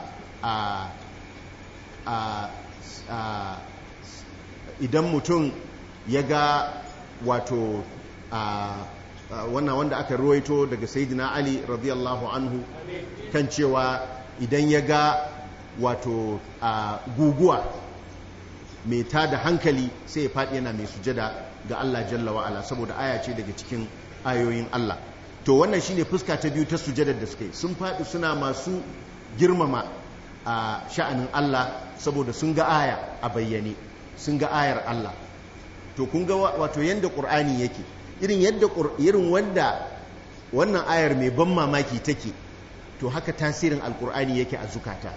A: idan mutum ya ga wato wannan wanda aka ruwaito daga Sayyidina Ali radiyallahu anhu kan cewa idan ya ga wato guguwa mai tada hankali sai ya faɗi yana mai sujada ga Allah jalla wa'ala, saboda aya ce daga cikin ayoyin Allah. To wannan shine fuska ta biyu ta sujadar da suka yi, sun faɗi suna masu girmama a sha'anin Allah saboda sun ga aya a bayyane, sun ga ayar Allah. To kun ga wato yanda Qur'ani yake, irin yadda irin wanda wannan ayar mai ban mamaki take, to haka tasirin alkur'ani yake a zukata.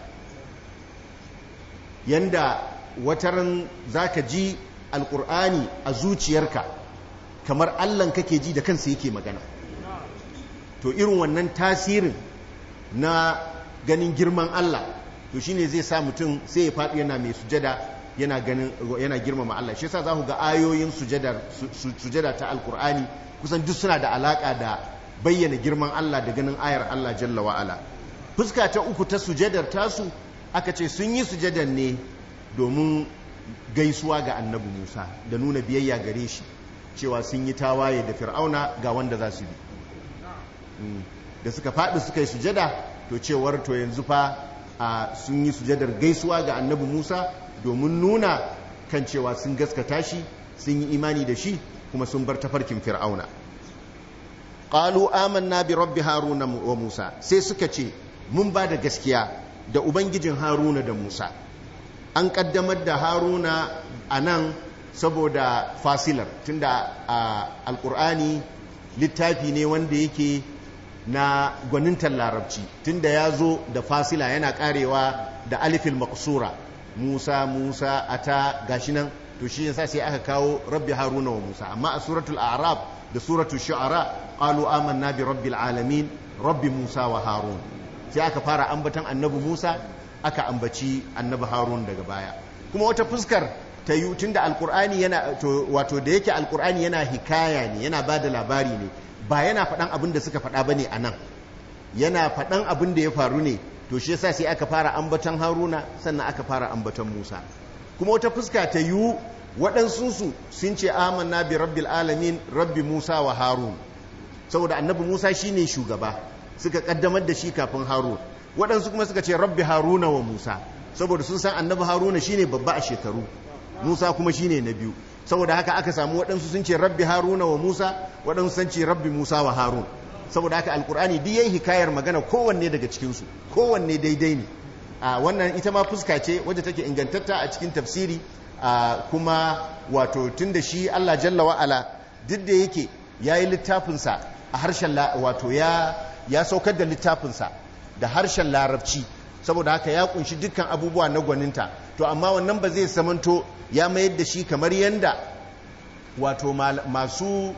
A: Yanda wataran zaka ji alkur'ani a zuciyarka kamar Allah kake ji da kansa yake magana. To irin wannan tasirin na ganin girman Allah, to shine zai sa mutum sai ya faɗi yana mai sujada, yana ganin yana girmama Allah. Shi yasa za ku ga ayoyin sujada sujada ta alkur'ani kusan duk suna da alaka da bayyana girman Allah da ganin ayar Allah jalla wa ala. Fuska ta uku ta sujadar tasu aka ce sun yi sujadar ne domin gaisuwa ga annabi Musa da nuna biyayya gare shi, cewa sun yi tawaye da fir'auna ga wanda za su bi. Da suka faɗi suka yi sujada, to cewar to yanzu fa sun yi sujadar gaisuwa ga annabi Musa domin nuna kan cewa sun gaskata shi, sun yi imani da shi, kuma sun bar tafarkin fir'auna. Qalu amanna bi rabbi haruna wa Musa, sai suka ce mun ba da gaskiya da ubangijin Haruna da Musa. An kaddamar da Haruna a nan saboda fasilar, tunda alkur'ani littafi ne wanda yake na gwanintar larabci, tunda ya zo da fasila yana karewa da alifil maqsura, Musa Musa ata gashi nan, to shi yasa sai aka kawo rabbi Haruna wa Musa. Amma a suratul a'raf da suratul shu'ara qalu amanna bi rabbil alamin rabbi Musa wa Harun, sai aka fara ambatan annabi Musa, aka ambaci annabi Harun daga baya. Kuma wata fuskar ta yi tunda alkur'ani yana to wato da yake alkur'ani yana hikaya ne, yana bada labari ne, ba yana faɗan abin da suka faɗa bane anan, yana faɗan abin da ya faru ne, to shi yasa sai aka fara ambatan Haruna sannan aka fara ambatan Musa. Kuma wata fuska ta yi waɗansu su sun ce amanna bi rabbil alamin rabbi Musa wa Harun, saboda annabi Musa shine shugaba suka kaddamar da shi kafin Harun waɗansu kuma suka ce rabbi Haruna wa Musa saboda sun san annabi Haruna shine babba a shekaru Musa kuma shine na biyu saboda haka aka samu waɗansu sun ce rabbi Haruna wa Musa waɗansu sun ce rabbi Musa wa Harun saboda haka alkur'ani duk yayi hikayar magana kowanne daga cikinsu kowanne daidai ne a wannan ita ma fuska ce wadda take ingantatta a cikin tafsiri kuma wato tun da shi Allah jalla wa'ala duk da yake ya yi littafinsa a harshen wato ya ya saukar da littafinsa da harshen larabci saboda haka ya kunshi dukkan abubuwa na gwaninta to amma wannan ba zai samanto ya mayar da shi kamar yanda wato masu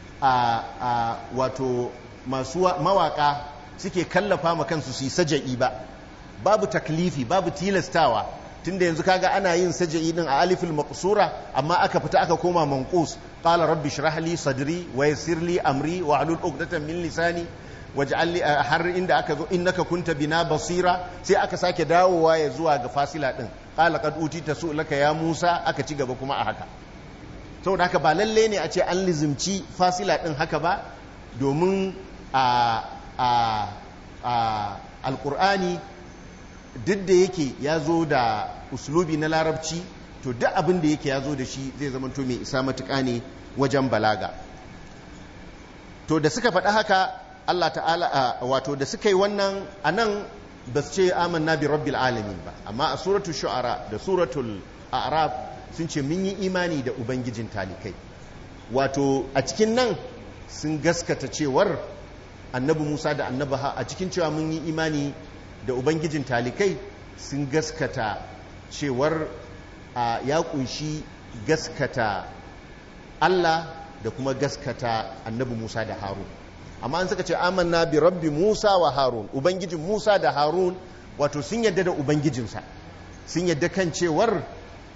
A: a wato masu mawaka suke kallafa ma kansu su yi saja'i ba babu taklifi babu tilastawa tunda yanzu kaga ana yin saja'i din a alifil maqsura amma aka fita aka koma manqus qala rabbi shrah li sadri wa yassir li amri wa hlul uqdatan min lisani waj'al li har inda aka zo innaka kunta bina basira sai aka sake dawowa ya zuwa ga fasila din qala qad utita su'laka ya Musa aka ci gaba kuma a haka saboda haka ba lalle ne a ce an lizimci fasila din haka ba domin a a a alqur'ani duk da yake ya zo da uslubi na larabci to duk abin da yake ya zo da shi zai zama to mai isa matuƙa ne wajen balaga to da suka faɗa haka Allah ta'ala wato da suka yi wannan a nan ba su ce amanna bi rabbil alamin ba amma a suratul shu'ara da suratul a'raf sun ce mun yi imani da ubangijin talikai wato a cikin nan sun gaskata cewar annabi Musa da annabi a cikin cewa mun yi imani da ubangijin talikai sun gaskata cewar ya kunshi gaskata Allah da kuma gaskata annabi Musa da Harun amma an suka ce amanna bi rabbi Musa wa Harun ubangijin Musa da Harun wato sun yadda da ubangijinsa sun yadda kan cewar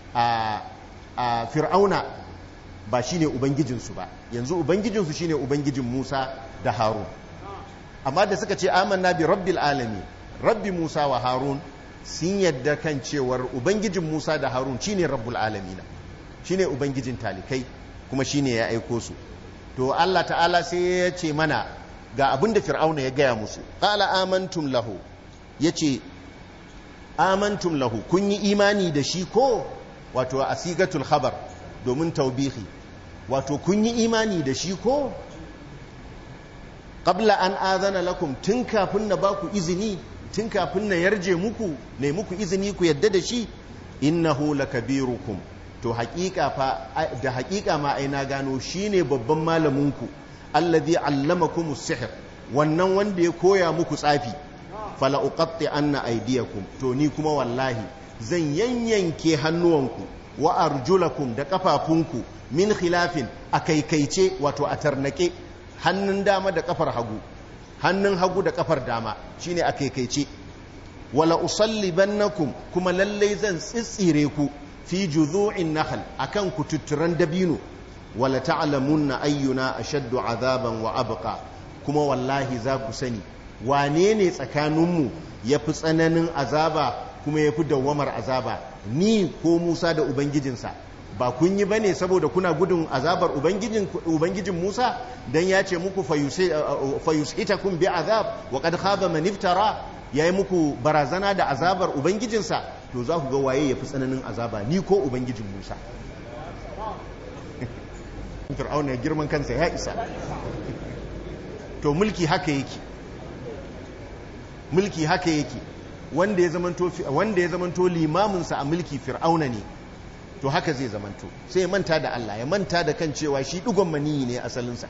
A: a fir'auna ba shine ubangijinsu ba yanzu ubangijinsu shine ubangijin Musa da Harun amma da suka ce amanna bi rabbil alamin rabbi Musa wa Harun sun yadda kan cewar ubangijin Musa da Harun shine rabbul alamina shine ubangijin talikai kuma shine ya aiko su to Allah ta'ala sai ya ce mana ga abinda fir'auna ya gaya musu qala amantum lahu yace amantum lahu kun yi imani da shi ko wato asigatul khabar domin taubihi wato kun yi imani da shi ko qabla an azana lakum tun kafin na baku izini tun kafin na yarje muku ne muku izini ku yadda da shi innahu lakabirukum to haƙiƙa fa da haƙiƙa ma ai na gano shine babban malaminku allazi allamakumus sihr wannan wanda ya koya muku tsafi fala uqatti anna aydiyakum to ni kuma wallahi zan yanyanke hannuwanku wa arjulakum da kafafunku min khilafin akaikaice wato a tarnake hannun dama da kafar hagu hannun hagu da kafar dama shine akaikaice wala usallibannakum kuma lallai zan tsitsire ku fi juzu'in nahl akan kututturan dabino wala ta'lamunna ayyuna ashaddu azaban wa abqa kuma wallahi za ku sani wane ne tsakaninmu yafi tsananin azaba kuma yafi dawwamar azaba ni ko Musa da ubangijinsa ba kun yi bane saboda kuna gudun azabar ubangijin ubangijin Musa dan ya ce muku fayushitakum bi azab wa qad khaba man iftara yayi muku barazana da azabar ubangijinsa to za ku ga waye yafi tsananin azaba ni ko ubangijin Musa Fir'auna ya girman kansa ya isa to mulki haka yake mulki haka yake wanda ya zamanto wanda ya zamanto limamin sa a mulki Fir'auna ne to haka zai zamanto sai ya manta da Allah ya manta da kan cewa shi digon maniyi ne asalinsa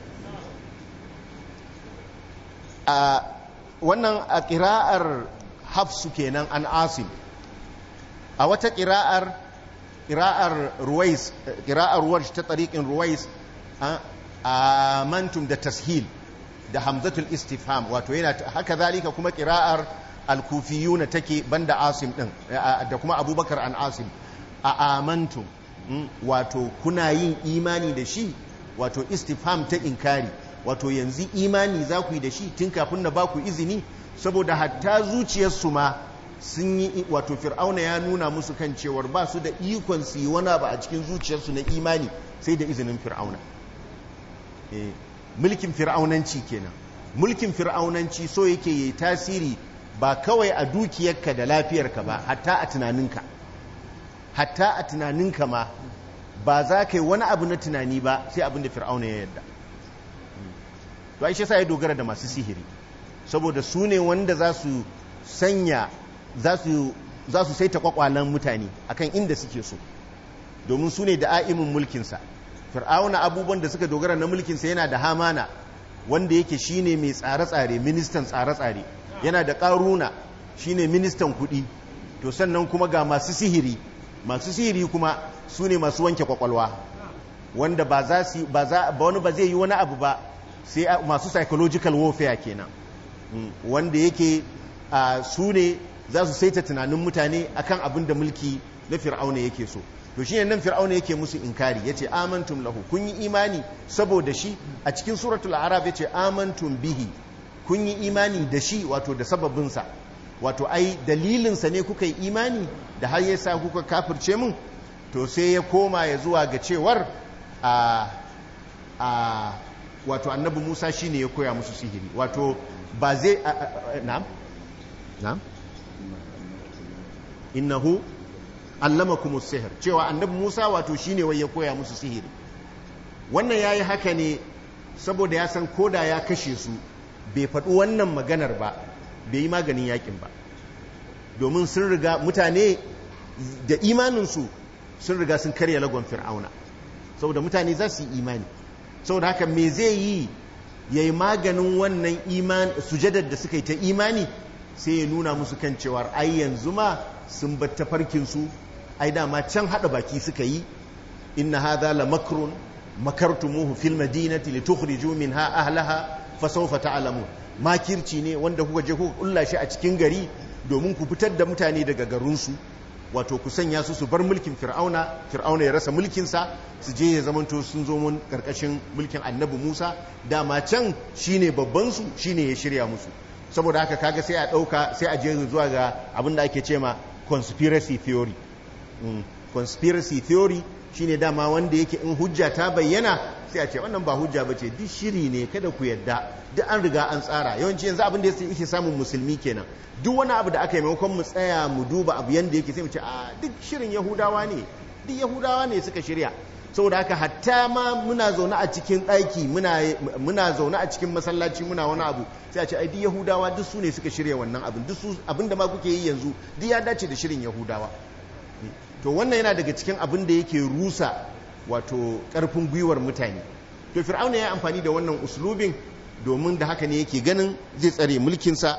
A: a wannan a ƙira'ar hafsu kenan an asim a wata ƙira'ar ƙira'ar ruwais ƙira'ar warsh ta tsariƙin ruwais a mantum da tashil da hamzatul istifham wato yana haka zalika kuma ƙira'ar al-kufiyuna take banda asim din da kuma abubakar an asim a amantum wato kuna yin imani da shi wato istifham ta inkari wato yanzu imani za ku yi da shi tun kafin na ba ku izini saboda hatta zuciyarsu ma sun yi wato fir'auna ya nuna musu kan cewar ba su da ikon su yi wani ba a cikin zuciyarsu na imani sai da izinin fir'auna mulkin fir'aunanci kenan. Mulkin fir'aunanci so yake yi tasiri ba kawai a dukiyarka da lafiyarka ba, hatta a tunaninka hatta a tunaninka ma ba za ka yi wani abu na tunani ba sai abin da fir'auna ya yarda. to aisha sai ya dogara da masu sihiri saboda su ne wanda za su sanya za su za su saita kwakwalan mutane akan inda suke so, domin su ne da a'imin mulkinsa. fir'auna abubuwan da suka dogara na mulkinsa yana da hamana wanda yake shine mai tsare-tsare, ministan tsare-tsare, yana da ƙaruna shine ministan kuɗi, to sannan kuma ga masu sihiri masu sihiri kuma su ne masu wanke kwakwalwa wanda ba za su ba za ba wani ba zai yi wani abu ba sai masu psychological warfare kenan, wanda yake su ne za su saita tunanin mutane akan abin da mulki na fir'auna yake so. to shine nan fir'auna yake musu inkari yace amantum lahu, kun yi imani saboda shi. a cikin suratul a'raf yace amantum bihi, kun yi imani da shi, wato da sababinsa, wato ai dalilinsa ne kuka yi imani da har yasa kuka kafirce mun. to sai ya koma ya zuwa ga cewar a a wato annabi Musa shine ya koya musu sihiri, wato ba zai na'am na'am innahu allamakumus sihr, cewa annabi Musa wato shine wai ya koya musu sihiri. wannan yayi haka ne saboda ya san koda ya kashe su bai faɗi wannan maganar ba bai yi maganin yakin ba, domin sun riga mutane da imaninsu sun riga sun karya lagon fir'auna, saboda mutane za su yi imani. saboda haka me zai yi ya yi maganin wannan iman sujadar da suka yi ta imani, sai ya nuna musu kan cewar ai yanzu ma sun bar tafarkinsu, ai dama can haɗa baki suka yi, inna hadha la makrun makartumuhu fil madinati litukhriju minha ahlaha fasawfa ta'lamun. makirci ne wanda kuka je kuka kulla shi a cikin gari domin ku fitar da mutane daga garinsu, wato ku sanya su su bar mulkin fir'auna, fir'auna ya rasa mulkinsa, su je ya zamanto sun zo mun karkashin mulkin annabi Musa, dama can shine babban su, shine ya shirya musu. saboda haka kaga sai a dauka sai a je zuwa ga abin da ake cema conspiracy theory. mm. conspiracy theory shine dama wanda yake in hujja ta bayyana sai a ce wannan ba hujja bace, duk shiri ne, kada ku yadda, duk an riga an tsara. yawanci yanzu abin da yake samun musulmi kenan, duk wani abu da aka yi maimakon mu tsaya mu duba abu yanda yake sai mu ce a duk shirin yahudawa ne, duk yahudawa ne suka shirya. saboda haka hatta ma muna zaune a cikin ɗaki muna muna zaune a cikin masallaci muna wani abu sai a ce ai duk yahudawa duk su ne suka shirya wannan abin, duk su abinda ma kuke yi yanzu duk ya dace da shirin yahudawa. to wannan yana daga cikin abin da yake rusa wato ƙarfin gwiwar mutane. to fir'auna ya amfani da wannan uslubin domin da haka ne yake ganin zai tsare mulkinsa.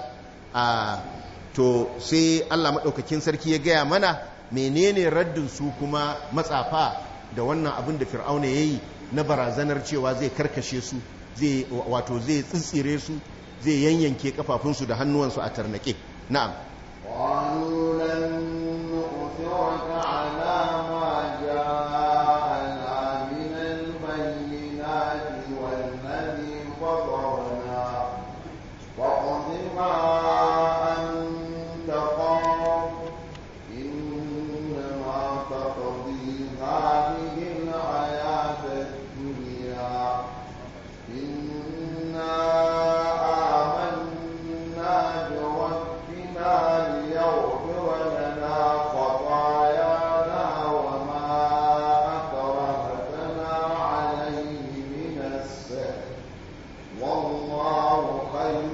A: a to sai Allah maɗaukakin sarki ya gaya mana menene raddin su kuma matsafa da wannan abin da fir'auna ya yi na barazanar cewa zai karkashe su, zai wato zai tsitsire su, zai yanyanke kafafunsu da hannuwansu a tarnake. na'am
B: قالوا لن نؤثرك على ما جاءنا من البينات والذي فطرنا فاقض ما أنت قاض إنما تقضي هذه الحياة الدنيا إنا آمنا بربنا ليغفر لنا خطايانا وما أكرهتنا عليه من السحر والله خير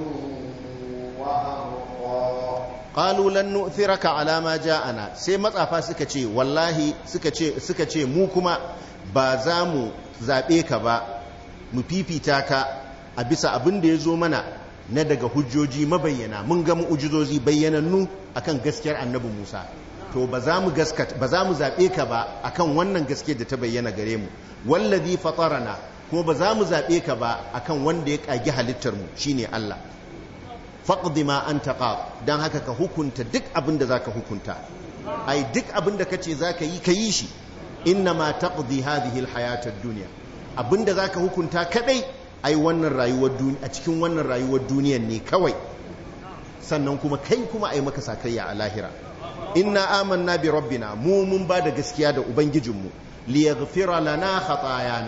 B: وأبقى.
A: qalu lan nu'thiraka ala ma ja'ana, sai matsafa suka ce wallahi suka ce suka ce mu kuma ba za mu zabe ka ba mu fifita ka a bisa abin da yazo mana na daga hujjoji mabayyana, mun ga mu'jizozi bayyanannu akan gaskiyar annabi Musa, to ba za mu gaskata ba za mu zabe ka ba akan wannan gaskiyar da ta bayyana gare mu, wallazi fatarana, kuma ba za mu zabe ka ba akan wanda ya kage halittar mu shine Allah. faqdi ma anta qad, dan haka ka hukunta duk abin da zaka hukunta, ai duk abin da kace zaka yi ka yi shi. inna ma taqdi hadhihi alhayata ad-dunya, abin da zaka hukunta kadai ai wannan rayuwar duniya, a cikin wannan rayuwar duniyar ne kawai, sannan kuma kai kuma ai maka sakayya a lahira. inna amanna bi rabbina, mu mun ba da gaskiya da ubangijinmu, liyaghfira lana khatayana,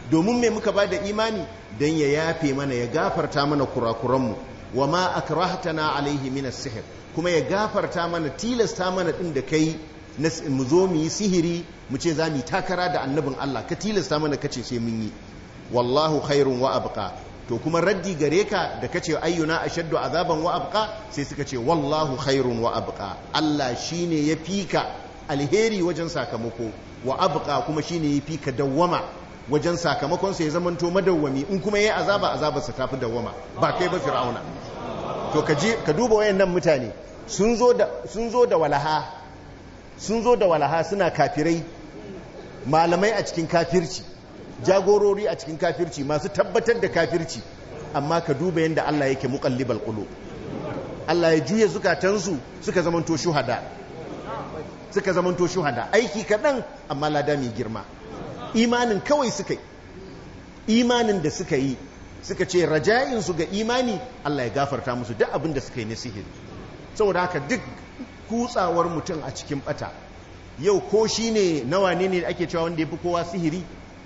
A: domin me muka bada imani dan ya yafe mana ya gafarta mana kurakuranmu wa ma akrahtana alaihi min as-sihr kuma ya gafarta mana tilasta mana din da kai mu zo mu yi sihiri mu ce za mu takara da annabin Allah ka tilasta mana kace sai mun yi wallahu khairun wa abqa to kuma raddi gare ka da kace ayyuna ashaddu azaban wa abqa sai suka ce wallahu khairun wa abqa Allah shine ya fika alheri wajen sakamako wa abqa kuma shine ya fika dawwama wajen sakamakon sa ya zamanto madawwami in kuma yayi azaba azabar sa tafi dawwama ba kai ba fir'auna to ka je ka duba wayannan mutane sun zo da sun zo da walaha sun zo da walaha suna kafirai malamai a cikin kafirci jagorori a cikin kafirci masu tabbatar da kafirci amma ka duba yadda Allah yake muqallibal qulub Allah ya juye zukatansu suka zamanto shuhada suka zamanto shuhada aiki kadan amma lada mai girma imanin kawai suka yi imanin da suka yi suka ce raja'in su ga imani Allah ya gafarta musu duk abin da suka yi na sihiri saboda haka duk kutsawar mutum a cikin bata yau ko shine nawa ne ne ake cewa wanda yafi kowa sihiri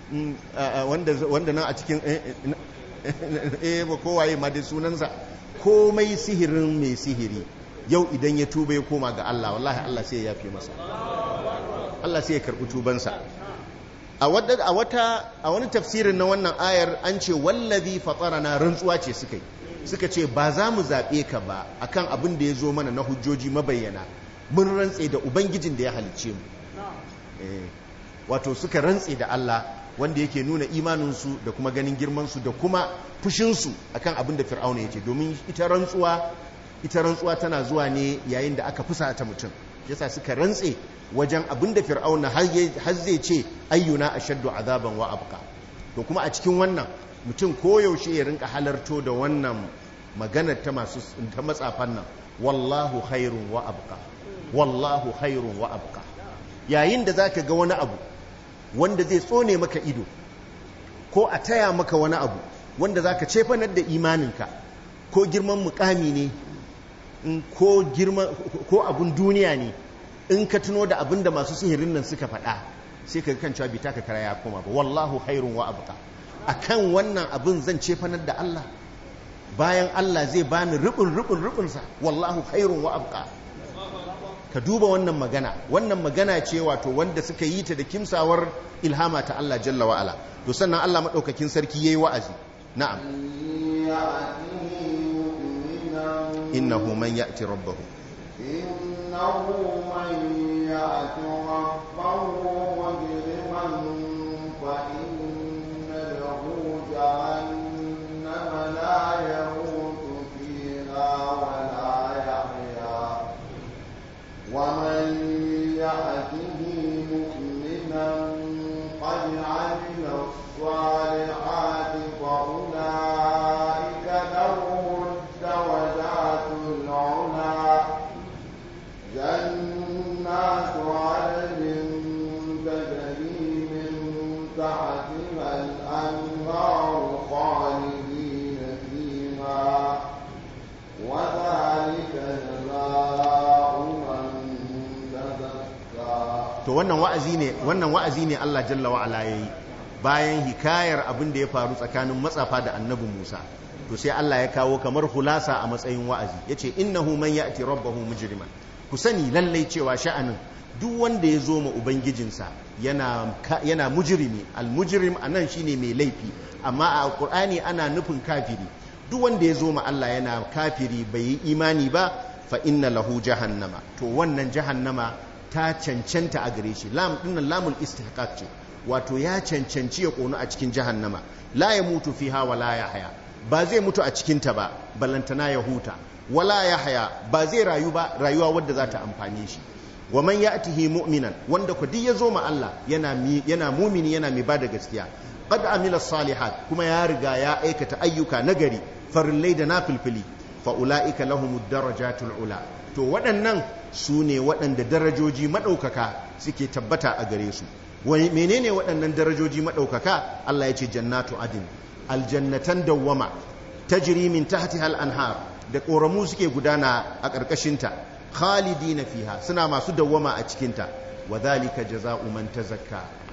A: wanda nan a cikin eh ba kowaye ma dai sunansa komai sihirin mai sihiri yau idan ya tuba ya koma ga Allah wallahi Allah sai ya yafe masa Allah sai ya karbi tubansa a wata a wata a wani tafsirin na wannan ayar an ce wallazi fatarana rantsuwa ce suka yi suka ce ba za mu zabe ka ba akan abin da ya zo mana na hujjoji mabayyana mun rantse da ubangijin da ya halicce mu eh wato suka rantse da Allah wanda yake nuna imaninsu da kuma ganin girmansu da kuma fushinsu akan abin da fir'auna ya ce domin ita rantsuwa ita rantsuwa tana zuwa ne yayin da aka fusata mutum yasa suka rantse wajen abin da fir'auna har zai ce ayyuna ashaddu azaban wa abqa to kuma a cikin wannan mutum koyaushe ya rinka halarto da wannan maganar ta masu ta matsafan nan wallahu khairun wa abqa wallahu khairun wa abqa yayin da zaka ga wani abu wanda zai tsone maka ido ko a taya maka wani abu wanda zaka cefanar da imaninka ko girman mukami ne ko girman ko abun duniya ne in ka tuno da abin da masu sihirin nan suka faɗa sai ka kan cewa bi taka kara ya koma ba wallahu khairun wa abqa akan wannan abin zan cefanar da Allah bayan Allah zai bani rubun rubun rubun sa wallahu khairun wa abqa ka duba wannan magana wannan magana ce wato wanda suka yi ta da kimsawar ilhama ta Allah jalla wa ala to sannan Allah madaukakin sarki yayi wa'azi na'am innahu man ya'ti rabbahu innahu man ya'ti rabbahu mujriman fa inna lahu jahannama la yamutu fiha wa la yahya ومن يأته مؤمنا قد عمل الصالحات فأولئك لهم الدرجات العلى جنات عدن تجري من تحتها الأنهار خالدين فيها وذلك جزاء to wannan wa'azi ne wannan wa'azi ne Allah jalla wa ala yayi bayan hikayar abin da ya faru tsakanin matsafa da annabi Musa to sai Allah ya kawo kamar hulasa a matsayin wa'azi yace innahu man ya'ti rabbahu mujriman ku sani lallai cewa sha'anin duk wanda ya zo ma ubangijinsa yana yana mujrimi al-mujrim anan shine mai laifi amma a Qur'ani ana nufin kafiri duk wanda ya zo ma Allah yana kafiri bai yi imani ba fa inna lahu jahannama to wannan jahannama ta cancanta a gare shi lam dinnan lamul istihqaq ce wato ya cancanci ya kono a cikin jahannama la ya mutu fiha wala yahya ba zai mutu a cikin ta ba balantana ya huta wala yahya ba zai rayu ba rayuwa wadda za ta amfane shi wa man ya'tihi mu'minan wanda ku duk yazo ma Allah yana yana mu'mini yana mai bada gaskiya qad amila salihat kuma ya riga ya aikata ayyuka nagari farillai da nafilfili fa ulaika lahumud darajatul ula to waɗannan su ne waɗanda darajoji maɗaukaka suke tabbata a gare su menene waɗannan darajoji maɗaukaka Allah ya ce jannatu adin aljannatan dawwama tajri min tahtiha al-anhar da ƙoramu suke gudana a ƙarƙashinta khalidina fiha suna masu dawwama a cikinta wa dhalika jazaa'u man tazakka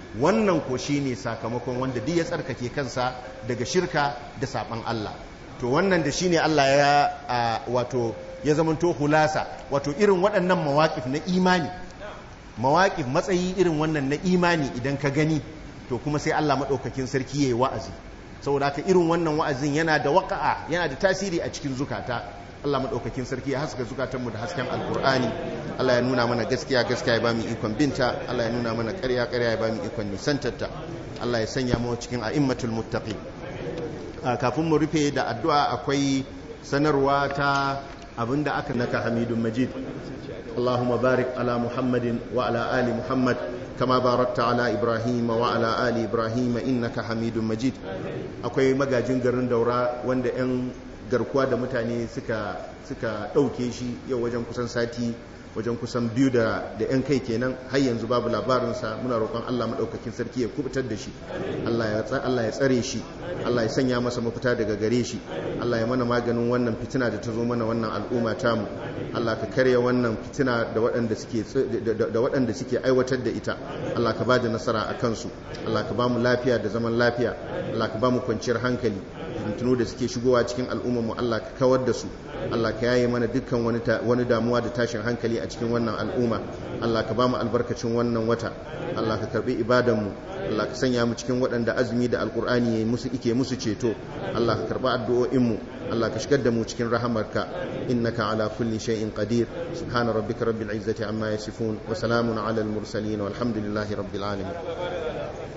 A: wannan ko shine sakamakon wanda duk ya tsarkake kansa daga shirka da saban Allah. To wannan da shine Allah ya wato ya zamanto hulasa, wato irin waɗannan mawaƙif na imani, mawaƙif matsayi irin wannan na imani idan ka gani to kuma sai Allah maɗaukakin sarki yayi wa'azi. Saboda haka irin wannan wa'azin yana da waƙa'a, yana da tasiri a cikin zukata. Allah maɗaukakin sarki ya haska zukatanmu da hasken alkur'ani. Allah ya nuna mana gaskiya gaskiya ya bamu ikon binta, Allah ya nuna mana ƙarya ƙarya ya bamu ikon nisantarta. Allah ya sanya mu cikin a'immatul muttaqin. Kafin mu rufe da addu'a akwai sanarwa ta abinda aka naka Hamidun Majid. Allahumma barik ala Muhammadin wa ala ali Muhammad kama barakta ala Ibrahim wa ala ali Ibrahim innaka Hamidun Majid. Akwai magajin garin Daura wanda 'yan garkuwa da mutane suka suka ɗauke shi yau wajen kusan sati, wajen kusan biyu da da yan kai kenan, har yanzu babu labarinsa. Muna roƙon Allah maɗaukakin sarki ya kubutar da shi, Allah ya Allah ya tsare shi, Allah ya sanya masa mafita daga gare shi, Allah ya mana maganin wannan fitina da ta zo mana wannan al'umma tamu. Allah ka karya wannan fitina da waɗanda suke da waɗanda suke aiwatar da ita. Allah ka bada nasara a kansu, Allah ka ba mu lafiya da zaman lafiya, Allah ka ba mu kwanciyar hankali. Tuntunu da suke shigowa cikin al'ummar mu Allah ka kawar da su, Allah ka yaye mana dukkan wani wani damuwa da tashin hankali a cikin wannan al'umma. Allah ka ba mu albarkacin wannan wata, Allah ka karbi ibadan mu, Allah ka sanya mu cikin waɗanda azumi da alkur'ani yayi musu ike musu ceto. Allah ka karba addu'o'in mu, Allah ka shigar da mu cikin rahamarka. Innaka ala kulli shay'in qadir. Subhana rabbika rabbil izzati amma yasifun wa salamun ala al mursalin walhamdulillahi rabbil alamin.